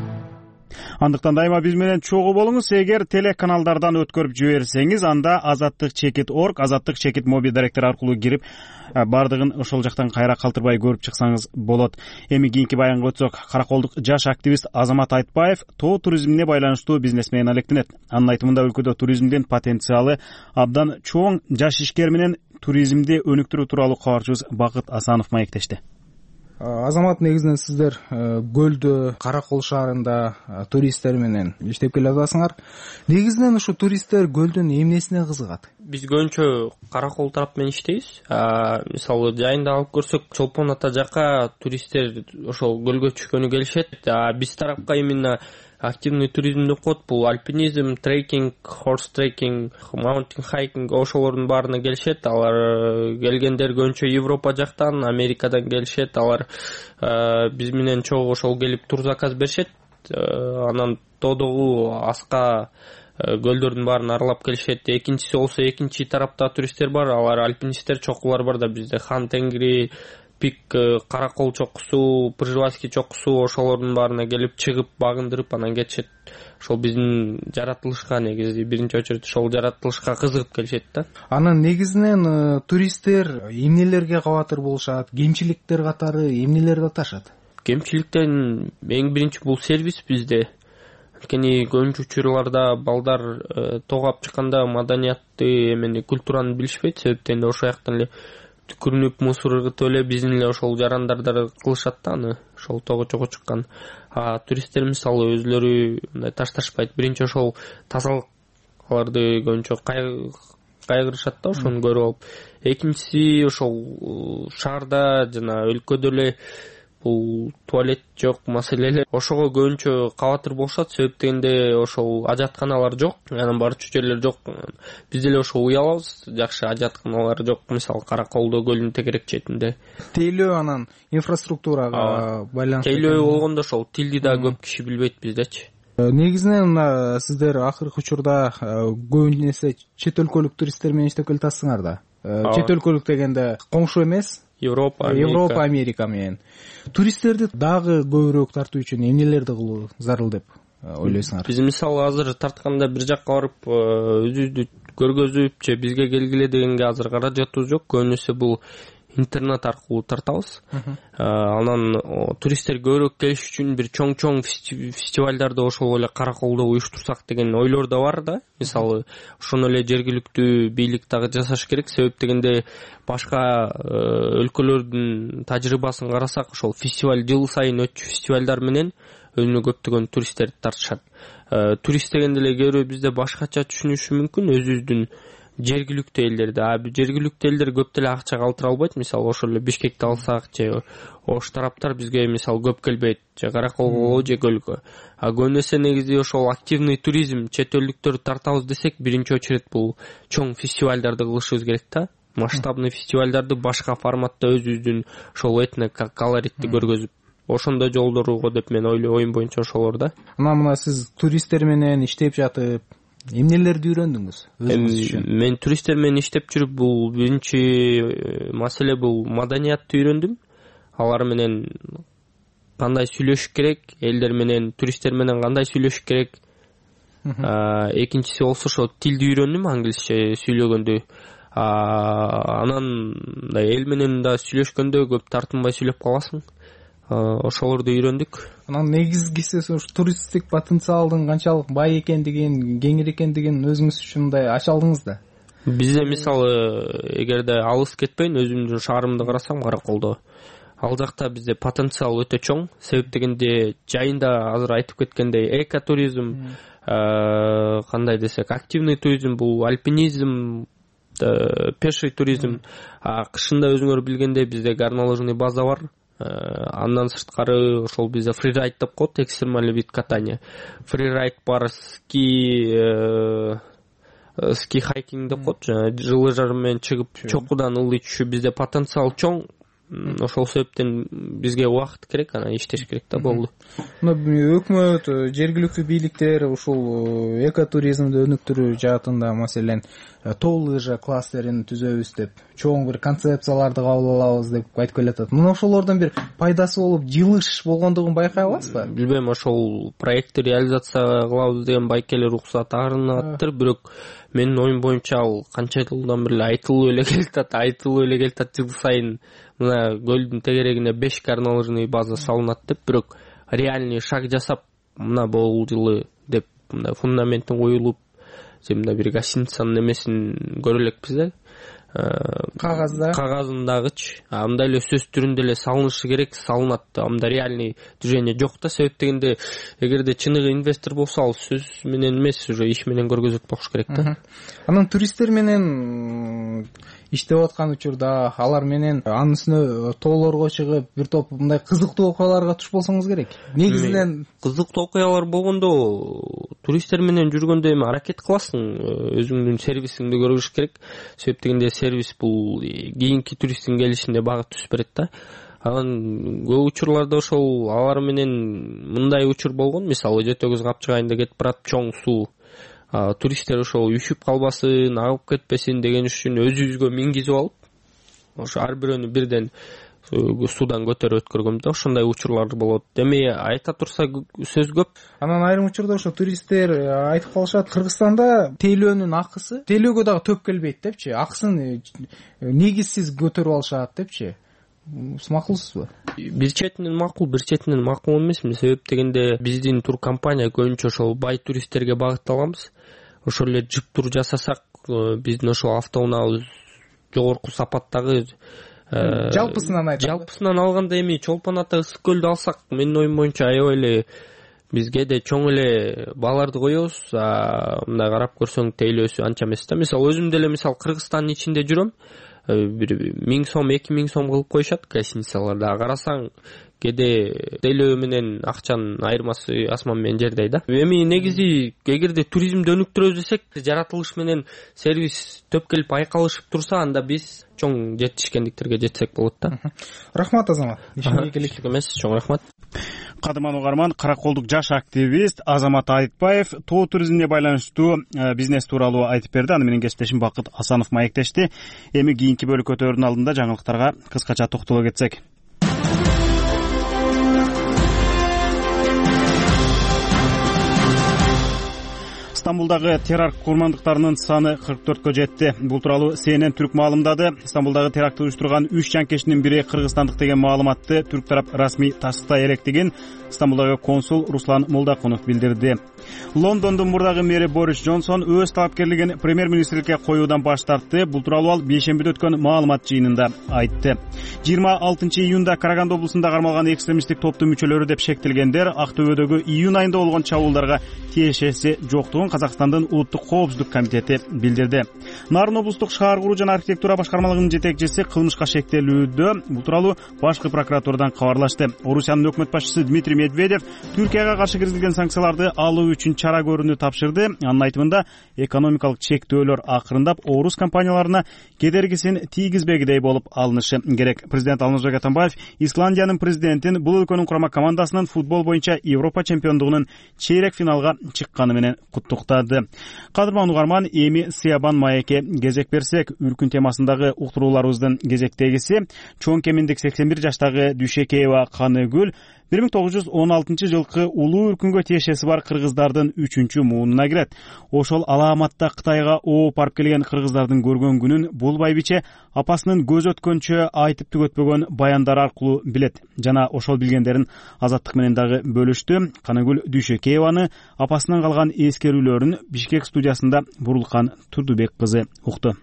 Speaker 1: Андыктан дайыма биз менен чогуу болуңуз. Эгер телеканалдардан өткөрүп жиберсеңиз, анда азаттык чекит точка орг, азаттык чекит моби директор аркылуу кирип, бардыгын ошол жактан кайра калтырбай көрүп чыксаңыз болот. Эми кийинки баянга өтсөк, караколдук жаш активист Азамат Айтбаев тоо туризмине байланыштуу бизнес менен алектенет. Анын айтымында өлкөдө туризмдин потенциалы абдан чоң. Жаш ишкер менен туризмди өнүктүрүү тууралуу кабарчыбыз Бакыт Асанов маектешти.
Speaker 9: Азамат, негизинен сиздер көлдө, Каракол шаарында туристтер менен иштеп келе жатасыңар. Негизинен ушу туристтер көлдүн эмнесине кызыгат?
Speaker 24: Биз көбүнчө Каракол тарап менен иштейбиз. Мисалы жайында алып көрсөк, Чолпон ата жака туристтер ошол көлгө түшкөнү келишет. Биз тарапка именно активный туризмди коет. Бул альпинизм, трекинг, хорс трекинг, маунтин хайкинг ошолордун баарына келишет. Алар келгендер көбүнчө Европа жактан, Америкадан келишет. Алар биз менен чогуу ошол келип тур заказ беришет. Анан тоодогу аска көлдөрдүн баарын аралап келишет. Экинчиси болсо экинчи тарапта туристтер бар. Алар альпинисттер чокулар бар да бизде. Хан Тенгри, Пик, Каракол чокусу, Пржевальский чокусу ошолордун баарына келип чыгып багындырып анан кетишет. Ошол биздин жаратылышка негизи биринчи очередь ошол жаратылышка кызыгып келишет да.
Speaker 9: Анан негизинен туристтер эмнелерге кабатыр болушат, кемчиликтер катары эмнелерди аташат?
Speaker 24: Кемчиликтен эң биринчи бул сервис bizde. Анткени көбүнчө учурларда балдар тоогап чыкканда маданиятты, эмени культураны билишпейт, себептен ошол жактан эле түкүрүнүп мусор ыргытып эле биздин эле ошол жарандардар кылышат да аны, ошол тоого чогуу чыккан. А туристтер мисалы өзлөрү мындай ташташпайт. Биринчи ошол тазалык, аларды көбүнчө кайгырышат да ошону көрүп алып. Экинчиси ошол шаарда жана өлкөдө эле бул туалет жок маселелер ошого көбүнчө кабатыр болушат, себептегенде ошол ажатканалар жок, анан барчу жерлер жок. Биз деле ошо уялабыз, жакшы ажатканалар жок, мисалы Караколдо көлдүн тегерек четинде.
Speaker 9: Тейлөө анан инфраструктурага байланыштуу.
Speaker 24: Тейлөө болгондо ошол тилди да көп киши билбейт биздечи.
Speaker 9: Негизинен мына сиздер акыркы учурда көбүнчө нерсе чет өлкөлүк туристтер менен иштеп келатасыңар да. Чет өлкөлүк дегенде коңшу эмес,
Speaker 24: Европа, Америка.
Speaker 9: Европа, Америка менен. Туристтерди дагы көбүрөөк тартуу үчүн эмнелерди кылуу зарыл деп ойлойсуңар?
Speaker 24: Биз мисалы азыр тартканда бир жакка барып өзүбүздү көргөзүп же бизге келгиле дегенге азыр каражатыбыз жок. Көбүнесе бул интернет аркылуу тартабыз. Анан туристтер көбүрөөк келиш үчүн бир чоң-чоң фестивалдарды ошол эле Караколдо уюштурсак деген ойлор да бар да. Мисалы, ошону эле жергиликтүү бийлик дагы жасаш керек. Себеп дегенде башка өлкөлөрдүн тажрыйбасын карасак, ошол фестиваль жыл сайын өтчү фестивалдар менен өзүнө көптөгөн туристтерди тартышат. Турист дегенде эле кээ бирөө бизде башкача түшүнүшү мүмкүн, өзүбүздүн жергиликтүү элдерди. А жергиликтүү элдер көп деле акча калтыра албайт. Мисалы, ошол эле Бишкекти алсак, же ош тараптар бизге мисалы көп келбейт, же Караколго, же Көлгө. А көбүнесе негизи ошол активный туризм, чет элдиктөрдү тартабыз десек, биринчи очередь бул чоң фестивалдарды кылышыбыз керек да. Масштабный фестивалдарды башка форматта өзүбүздүн ошол этно колоритти көргөзүп, ошондой жолдорго деп мен ойлойм, оюм боюнча ошолор да.
Speaker 9: Анан мына сиз туристтер менен иштеп жатып эмнелерди үйрөндүңүз өзүңүз үчүн?
Speaker 24: Мен туристтер менен иштеп жүрүп, бул биринчи маселе бул маданиятты үйрөндүм. Алар менен кандай сүйлөшүш керек, элдер менен, туристтер менен кандай сүйлөшүш керек. Экинчиси болсо ошо тилди үйрөндүм, англисче сүйлөгөндө. Анан эл менен да сүйлөшкөндө көп тартынбай сүйлөп каласың. Ошолорду үйрөндүк.
Speaker 9: Анан негизгиси ушу туристтик потенциалдын канчалык бай экендигин, кеңир экендигин өзүңүз үчүн мындай ача алдыңыз да.
Speaker 24: Бизде мисалы, эгерде алыс кетпейин, өзүмдүн шаарымды карасам, Караколдо, ал жакта бизде потенциал өтө чоң. Себеп дегенде жайында азыр айтып кеткендей экотуризм, кандай десек, активный туризм, бул альпинизм, пеший туризм. Кышында өзүңөр билгендей бизде горнолыжный база бар. Андан сырткары ошол бизде фрирайд деп коет, экстремальный вид катания. Фрирайд бар, ски ски хайкинг деп коет, жылы жар менен чыгып чокудан ылдый түшүү. Бизде потенциал чоң. Ошол себептен бизге убакыт керек, анан иштеш керек да, болду.
Speaker 9: Өкмөт, жергиликтүү бийликтер ушул экотуризмди өнүктүрүү жаатында, маселен, тоо лыжа кластерин түзөбүз деп, чоң бир концепцияларды кабыл алабыз деп айтып келатат. Мына ошолордон бир пайдасы болуп, жылыш болгондугун байкай аласызбы?
Speaker 24: Билбейм, ошол проектти реализация кылабыз деген байкелер уруксат арынаттыр, бирок менин оюм боюнча ал канча жылдан бери айтылып эле келатат, айтылып эле келатат жыл сайын. Мына көлдүн тегерегине беш горнолыжный база салынат деп, бирок реальный шаг жасап, мына бул жылы деп мына фундаментин коюлуп, же мына бир гостиницанын эмесин көрө элекпиз да.
Speaker 9: Кагазда
Speaker 24: кагазындагычы, андай эле сөз түрүндө эле салынышы керек, салынат. Анда реальный движение жок да. Себеп дегенде, эгерде чыныгы инвестор болсо, ал сөз менен эмес, уже иш менен көргөзөт болуш керек да.
Speaker 9: Анан туристтер менен иштеп аткан учурда алар менен анын үстүнө тоолорго чыгып, бир топ мындай кызыктуу окуяларга туш болсоңуз керек. Негизинен
Speaker 24: кызыктуу окуялар болгондо, туристтер менен жүргөндө эми аракет кыласың, өзүңдүн сервисиңди көрүш керек. Себеп дегенде сервис бул кийинки туристтин келишине багыт түзүп берет да. Анан көп учурларда ошол алар менен мындай учур болгон, мисалы Жети Өгүз Капчыгайында кетип барат, чоң суу. Туристтер ошол үшүп калбасын, агып кетпесин деген үчүн өзүбүзгө мингизип алып, ошо ар бирөөнү бирден суудан көтөрүп өткөргөм да, ошондой учурлар болот. Эми айта турса сөз көп.
Speaker 9: Анан айрым учурда ошо туристтер айтып калышат, Кыргызстанда тейлөөнүн акысы тейлөөгө дагы төп келбейт депчи, акысын негизсиз көтөрүп алышат депчи. Макулсузбу?
Speaker 24: Бир четинен макул, бир четинен макул эмес. Себеп дегенде биздин тур компания көбүнчө ошол бай туристтерге багытталганбыз. Ошол эле жып тур жасасак, биздин ошол автоунаабыз жогорку сапаттагы.
Speaker 9: Жалпысынан айтат.
Speaker 24: Жалпысынан алганда эми Чолпон Ата Ысык көлдү алсак, менин оюм боюнча аябай эле бизге де чоң эле бааларды коебуз. Мындай карап көрсөң тейлөөсү анча эмес да. Мисалы өзүм деле мисалы Кыргызстандын ичинде жүрөм. Бир миң сом, эки миң сом кылып коюшат гостиницаларда. Карасаң, кээде тейлөө менен акчанын айырмасы асман менен жердей да. Эми негизи эгерде туризмди өнүктүрөбүз десек, жаратылыш менен сервис төп келип айкалышып турса, анда биз чоң жетишкендиктерге жетсек болот да.
Speaker 9: Рахмат, Азамат. Ишиңизге келиштик
Speaker 24: эмес, чоң рахмат.
Speaker 1: Кадырман угарман, Караколдук жаш активист Азамат Айтбаев тоо туризмине байланыштуу бизнес тууралуу айтып берди. Аны менен кесиптешим Бакыт Асанов маектешти. Эми кийинки бөлүккө өтөөрдүн алдында жаңылыктарга кыскача токтоло кетсек. Стамбулдагы теракт курмандыктарынын саны кырк төрткө жетти. Бул тууралуу Си Эн Эн Түрк маалымдады. Стамбулдагы терактты уюштурган үч жанкештин бири кыргызстандык деген маалыматты түрк тарап расмий тастыта электигин Стамбулдагы консул Руслан Молдакунов билдирди. Лондондун мурдагы мэри Борис Джонсон өз талапкерлигин премьер-министрликке коюудан баш тартты. Бул тууралуу ал бейшембиде өткөн маалымат жыйынында айтты. жыйырма алтынчы июнда Караганды облусунда кармалган экстремисттик топтун мүчөлөрү деп шектелгендер Актөбөдөгү июнь айында болгон чабуулдарга тиешеси жоктугун Казакстандын улуттук коопсуздук комитети билдирди. Нарын облустук шаар куруу жана архитектура башкармалыгынын жетекчиси кылмышка шектелүүдө. Бул тууралуу башкы прокуратурадан кабарлашты. Орусиянын өкмөт башчысы Дмитрий Медведев Түркияга каршы киргизилген санкцияларды алуу үчүн чара көрүүнү тапшырды. Анын айтымында экономикалык чектөөлөр акырындап орус компанияларына кедергисин тийгизбегидей болуп алынышы керек. Президент Алмазбек Атамбаев Исландиянын президентин бул өлкөнүн курама командасынын футбол боюнча Европа чемпиондугунун чейрек финалга чыкканы менен куттуктады. Кадырман угарман, эми Сыябан маекке кезек берсек, үркүн темасындагы уктурууларыбыздын кезектегиси чоң кеминдик сексен бир жаштагы Дүйшекеева Каныгүл бир миң тогуз жүз он алтынчы жылкы улуу үркүнгө тиешеси бар кыргыздардын үчүнчү муунуна кирет. Ошол алааматта Кытайга ооп барып келген кыргыздардын көргөн күнүн бул байбиче апасынын көз өткөнчө айтып түгөтпөгөн баяндар аркылуу билет жана ошол билгендерин Азаттык менен дагы бөлүштү. Каныгүл Дүйшекееваны апасынан калган эскерүүлөрүн Бишкек студиясында Бурулкан Турдубек кызы укту.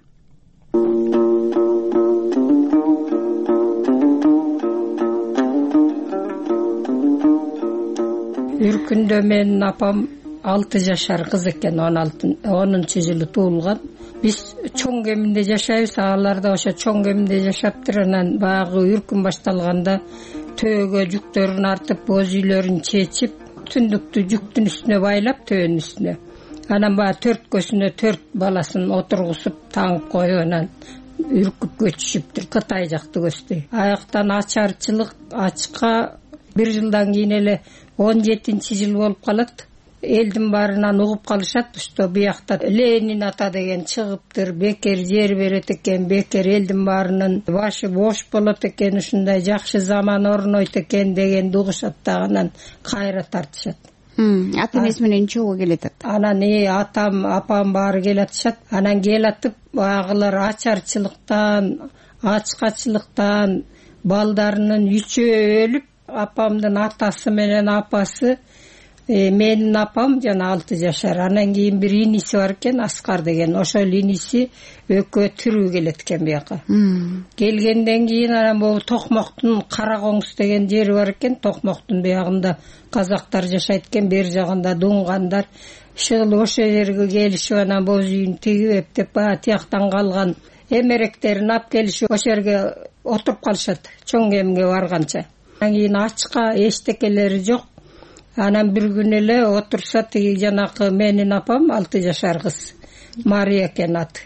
Speaker 7: Үркүндө менин апам алты жашар кыз экен, онунчу жылы туулган. Биз чоң кеминде жашайбыз, алар да ошо чоң кеминде жашаптыр. Анан баягы үркүн башталганда төөгө жүктөрүн артып, боз үйлөрүн чечип, түндүктү жүктүн үстүнө байлап, төөнүн үстүнө. Анан баягы төрткөсүнө төрт баласын отургузуп таңып коюп, анан үркүп көчүшүптүр. Кытай жакты көчтү. Аяктан ачарчылык ачка бир жылдан кийин эле он жетинчи жыл болуп калат. Элдин баарынан угуп калышат, что биякта Ленин ата деген чыгыптыр, бекер жер берет экен, бекер элдин баарынын башы бош болот экен, ушундай жакшы заман орнойт экен дегенди угушат да, анан кайра тартышат.
Speaker 11: Ата энеси менен чогуу келатат.
Speaker 7: Анан э атам, апам баары келатышат. Анан келатып, багылар ачарчылыктан, ачкачылыктан балдарынын үчөө өлүп, апамдын атасы менен апасы, э, менин апам жана алты жашар. Анан кийин бир иниси бар экен, Аскар деген. Ошол иниси экөө тирүү келет экен бияка. Келгенден кийин анан бул Токмоктун Кара Коңуз деген жери бар экен. Токмоктун биягында казактар жашайт экен, бер жагында дуңгандар. Ушул ошол жерге келишип, анан боз үйүн тигип эптеп, баягы тияктан калган эмеректерин алып келишип, ошол жерге отуруп калышат, чоң кемге барганча. Анан кийин ачка эчтекелери жок. Анан бир күн эле отурса, тиги жанакы менин апам алты жашар кыз, Мария экен аты.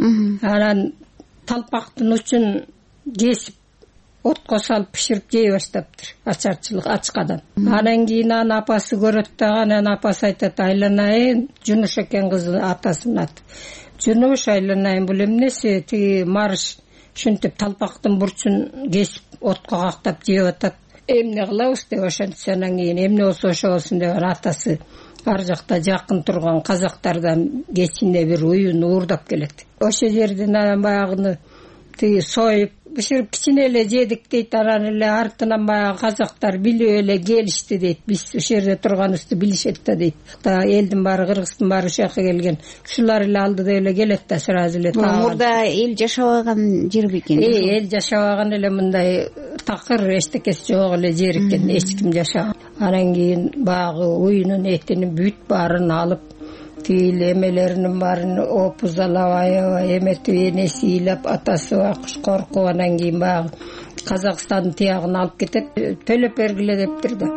Speaker 7: Анан талпактын учун кесип, отко салып пиширип жей баштаптыр, ачарчылык ачкадан. Анан кийин анын апасы көрөт дагы, анан апасы айтат: "Айланайын", Жунуш экен кызы атасынын аты. "Жунуш, айланайын, бул эмнеси?" Тиги марш ушинтип талпактын бурчун кесип отко кактап жеп атат. "Эмне кылабыз?" деп ошентсе, анан кийин "Эмне болсо ошо болсун" деп атасы ар жакта жакын турган казактардан кечине бир уюн уурдап келет. Ошол жерден анан баягыны тиги союп биширип кичине эле жедик дейт. Анан эле артынан баягы казактар билип эле келишти дейт. Биз ошол жерде турганыбызды билишет да дейт. Да элдин баары, Кыргыздын баары ошол жака келген. Ушулар эле алды деп эле келет да сразу эле.
Speaker 11: Мурда эл жашабаган жер бекен.
Speaker 7: Э, эл жашабаган эле, мындай такыр эчтекеси жок эле жер экен, эч ким жашаган. Анан кийин баягы уюнун этини бүт баарын алып, тил эмелеринин баарын опузалап, аябай эметип, энеси ыйлап, атасы акыш коркуп, анан кийин баягы Казакстандын тиягын алып кетет. Төлөп бергиле дептир да.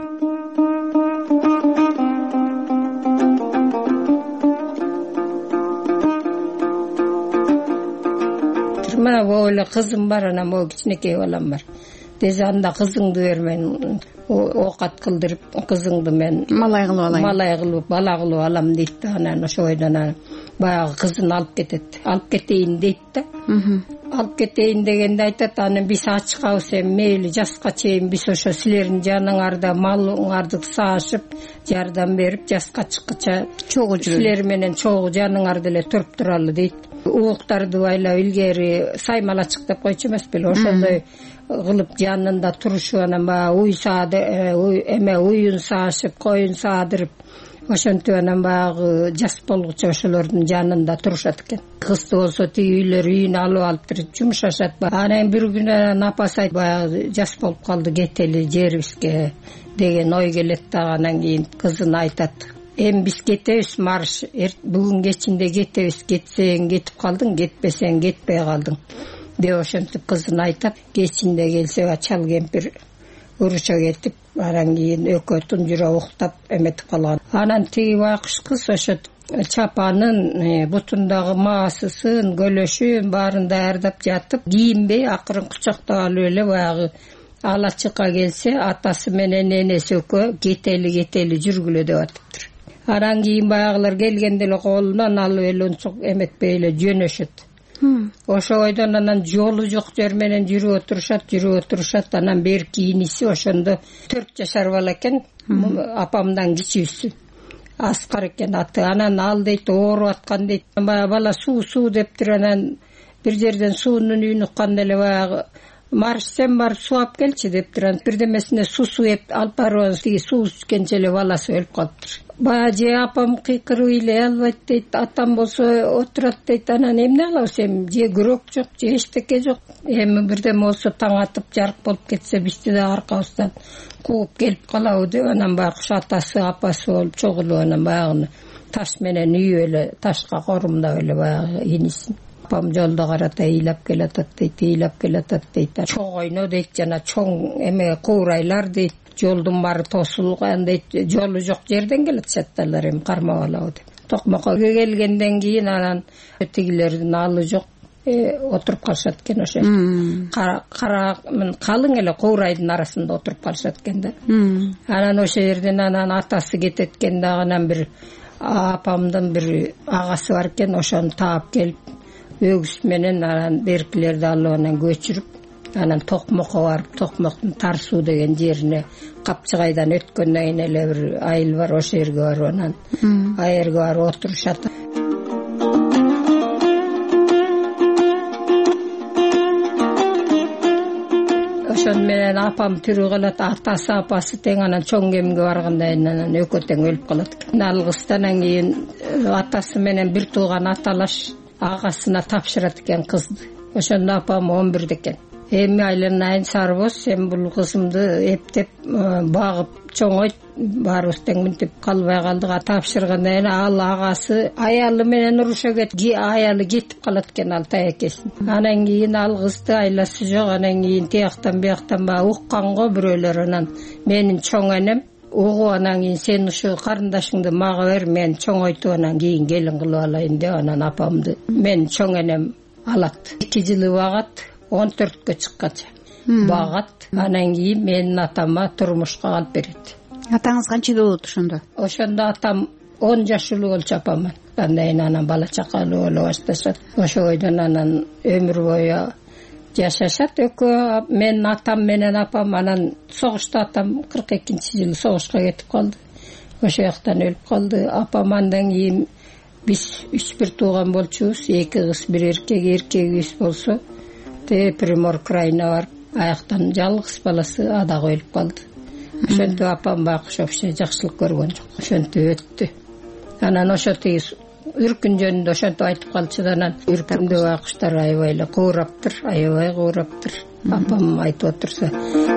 Speaker 7: Мына могу эле кызым бар, анан могу кичинекей балам бар. Тез анда кызыңды бермен, оокат кылдырып, кызыңды мен
Speaker 11: малай кылып алайын.
Speaker 7: Малай кылып, бала кылып алам дейт да. Анан ошо ойдон баягы кызын алып кетет, алып кетейин дейт да. Алып кетейин дегенде айтат, анан биз ачкабыз, эми мейли жаска чейин биз ошо силердин жаныңарда малыңарды саашып, жардам берип, жаска чыккыча чогуу силер менен чогуу жаныңарды эле туруп туралы дейт. Угуктарды байлап илгери саймалачык деп койчу эмес беле, ошондой кылып жанында турушуп, анан баягы уй саады эме уюн саашып, коюн саадырып, ошентип анан баягы жас болгучу ошолордун жанында турушат экен. Кызды болсо тиги үйлөр үйүнө алып алып жумшашат. Анан бир күнү анан апасы айтты, баягы жас болуп калды, кетели жерибизге деген ой келет да. Анан кийин кызына айтат, эми биз кетебиз, марш, бүгүн кечинде кетебиз, кетсең кетип калдың, кетпесең кетпей калдың деп ошентип кызына айтат. Кечинде келсе чал кемпир уруша кетип, анан кийин экөө тунжура уктап эметип калган. Анан тиги байкуш кыз ошо чапанын, бутундагы маасысын, көлөшүн баарын даярдап жатып, кийинбей акырын кучактап алып эле баягы ала чыкка келсе, атасы менен энеси экөө кетели кетели жүргүлө деп атыптыр. Анан кийин баягылар келгенде эле колунан алып эле унчук эметпей эле жөнөшөт. Ошо бойдон анан жолу жок жер менен жүрүп отурушат, жүрүп отурушат. Анан берки иниси ошондо төрт жашар бала экен, апамдан кичүүсү. Аскар экен аты. Анан ал дейт, ооруп аткан дейт. Баягы бала суу суу дептир. Анан бир жерден суунун үйүн укканда эле баягы марш сен барып суу алып келчи дептир. Анан бирдемесине суу суу алып барып, тиги суу ичкенче эле баласы өлүп калыптыр. Бая же апам кыйкырып ыйлай албайт дейт, атам болсо отурат дейт. Анан эмне кылабыз, эми же күрөк жок, же эчтеке жок. Эми бирдеме болсо таң атып жарык болуп кетсе, бизди да аркабыздан кууп келип калабы деп, анан байкуш атасы апасы болуп чогулуп, анан баягыны таш менен үйүп эле, ташка корумдап эле баягы инисин. Апам жолдо карата ыйлап келатат дейт, ыйлап келатат дейт. Чоң ойно дейт, жана чоң эме куурайлар дейт. Жолдун баары тосулган дейт, жолу жок жерден келатышаттар, эми кармап алабы деп. Токмокко келгенден кийин анан тигилердин алы жок, отуруп калышат экен ошо. Кара калың эле куурайдын арасында отуруп калышат экен да. Анан ошо жерден анан атасы кетет экен да, анан бир апамдын бир агасы бар экен, ошону таап келип өгүз менен анан беркилерди алып анан көчүрүп, анан Токмокко барып, Токмоктун Тар суу деген жерине Капчыгайдан өткөндөн кийин эле бир айыл бар, ошо жерге барып анан аерге барып отурушат. Ошон менен апам тирүү калат, атасы апасы тең анан чоң кемге барганда анан экөө тең өлүп калат экен. Алгыстан кийин атасы менен бир тууган аталаш агасына тапшырат экен кызды. Ошондо апам он бирде экен. Эми айланайын Сарыбоз, сен бул кызымды эптеп багып чоңойт, баарыбыз тең мынтип калбай калдык. Тапшыргандан кийин ал агасы аялы менен уруша кетип, аялы кетип калат экен ал таякесин. Анан кийин ал кызды айласы жок, анан кийин тияктан бияктан баягы укканго бирөөлөр, анан менин чоң энем угуп, анан кийин сен ушу карындашыңды мага бер, мен чоңойтуп анан кийин келин кылып алайын деп, анан апамды менин чоң энем алат. эки жылы багат, он төрткө чыккача багат. Анан кийин менин атама турмушка алып берет.
Speaker 11: Атаңыз канчада болот ошондо?
Speaker 7: Ошондо атам он жашылуу болчу апаман. Андан кийин анан бала чакалуу боло башташат. Ошо бойдон анан өмүр бою жашашат экөө. Менин атам менен апам анан согушта, атам кырк экинчи жылы согушка кетип калды. Ошо жактан өлүп калды. Апам андан кийин биз үч бир тууган болчубуз, эки кыз бир эркек. Эркегибиз болсо Примор крайына барып, аяктан жалгыз баласы адагы өлүп калды. Ошентип апам байкуш вообще жакшылык көргөн жок. Ошентип өттү. Анан ошо тиги үркүн жөнүндө ошентип айтып калчу да, анан үркүндө байкуштар аябай эле куураптыр, аябай куураптыр. Апам айтып отурса.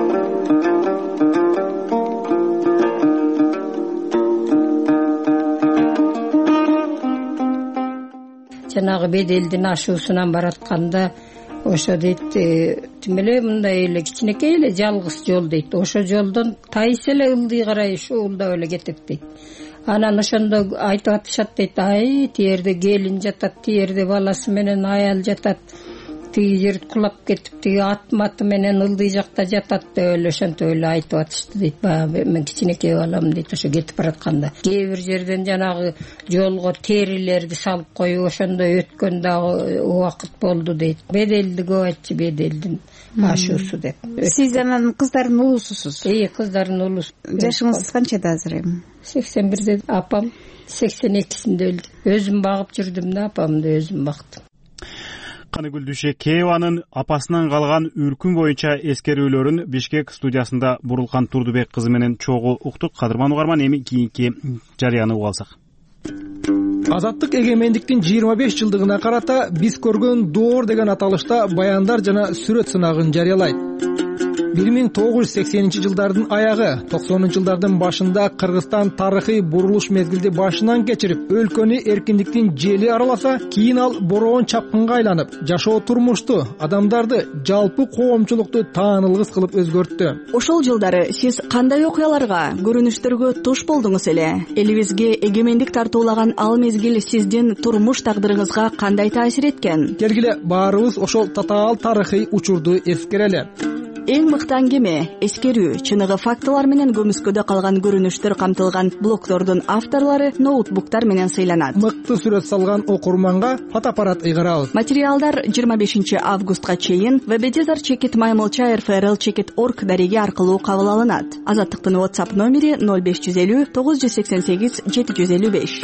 Speaker 7: Жанагы беделдин ашуусунан баратканда ошо дейт, тим эле мындай эле кичинекей эле жалгыз жол дейт. Ошо жолдон тайыс эле ылдый карай шуулдап эле кетет дейт. Анан ошондо айтып атышат дейт, ай тиерде келин жатат, тиерде баласы менен аял жатат, тиги жер кулап кетип тиги ат маты менен ылдый жакта жатат деп эле ошентип эле айтып атышты дейт. Баягы мен кичинекей балам дейт, ошо кетип баратканда кээ бир жерден жанагы жолго терилерди салып коюп ошондой өткөн дагы убакыт болду дейт. Беделди көп айтчу, беделдин ашуусу деп.
Speaker 11: Сиз анан кыздардын уулусусуз?
Speaker 7: Ии, кыздардын уулусу.
Speaker 11: Жашыңыз канчада азыр эми?
Speaker 7: сексен бирде, апам сексен экисинде өлдү. Өзүм багып жүрдүм да, апамды өзүм бактым.
Speaker 1: Каныгүл Дүйшекееванын апасынан калган үркүн боюнча эскерүүлөрүн Бишкек студиясында Бурулкан Турдубек кызы менен чогуу уктук. Кадырман угарман, эми кийинки жарыяны угуп алсак.
Speaker 9: Азаттык эгемендиктин жыйырма беш жылдыгына карата биз көргөн доор деген аталышта баяндар жана сүрөт сынагын жарыялайт. бир миң тогуз жүз сексенинчи жылдардын аягы, токсонунчу жылдардын башында Кыргызстан тарыхый бурулуш мезгилди башынан кечирип, өлкөнү эркиндиктин жели араласа, кийин ал бороон чапкынга айланып, жашоо турмушту, адамдарды, жалпы коомчулукту таанылгыс кылып өзгөрттү.
Speaker 5: Ошол жылдары сиз кандай окуяларга, көрүнүштөргө туш болдуңуз эле? Элибизге эгемендик тартуулаган ал мезгил сиздин турмуш тагдырыңызга кандай таасир эткен?
Speaker 9: Келгиле баарыбыз ошол татаал тарыхый учурду эскерели.
Speaker 5: Эң мыкты аңгеме, эскерүү, чыныгы фактылар менен көмүскөдө калган көрүнүштөр камтылган блогтордун авторлору ноутбуктар менен сыйланат.
Speaker 9: Мыкты сүрөт салган окурманга фотоаппарат ыйгарабыз.
Speaker 5: Материалдар жыйырма бешинчи августка чейин веб-дизар чекит маймылча эр эф эр эл чекит орг дареги аркылуу кабыл алынат. Азаттыктын WhatsApp номери ноль беш жүз элүү тогуз жүз сексен сегиз жети жүз элүү беш.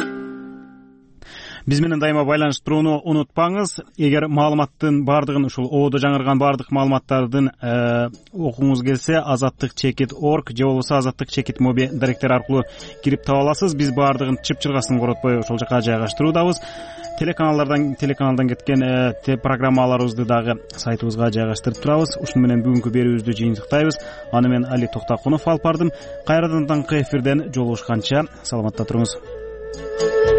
Speaker 1: Биз менен дайыма байланыштырууну унутпаңыз. Эгер маалыматтын бардыгын, ушул оодо жаңырган бардык маалыматтардын окуңуз келсе, азаттык чекит орг же болбосо азаттык чекит моби даректери аркылуу кирип таба аласыз. Биз бардыгын чып-чыргасын коротпой ошол жака жайгаштыруудабыз. Телеканалдардан телеканалдан кеткен программаларыбызды дагы сайтыбызга жайгаштырып турабыз. Ушуну менен бүгүнкү берүүбүздү жыйынтыктайбыз. Аны мен Али Токтакунов алып бардым. Кайрадан таңкы эфирден жолугушканча саламатта туруңуз.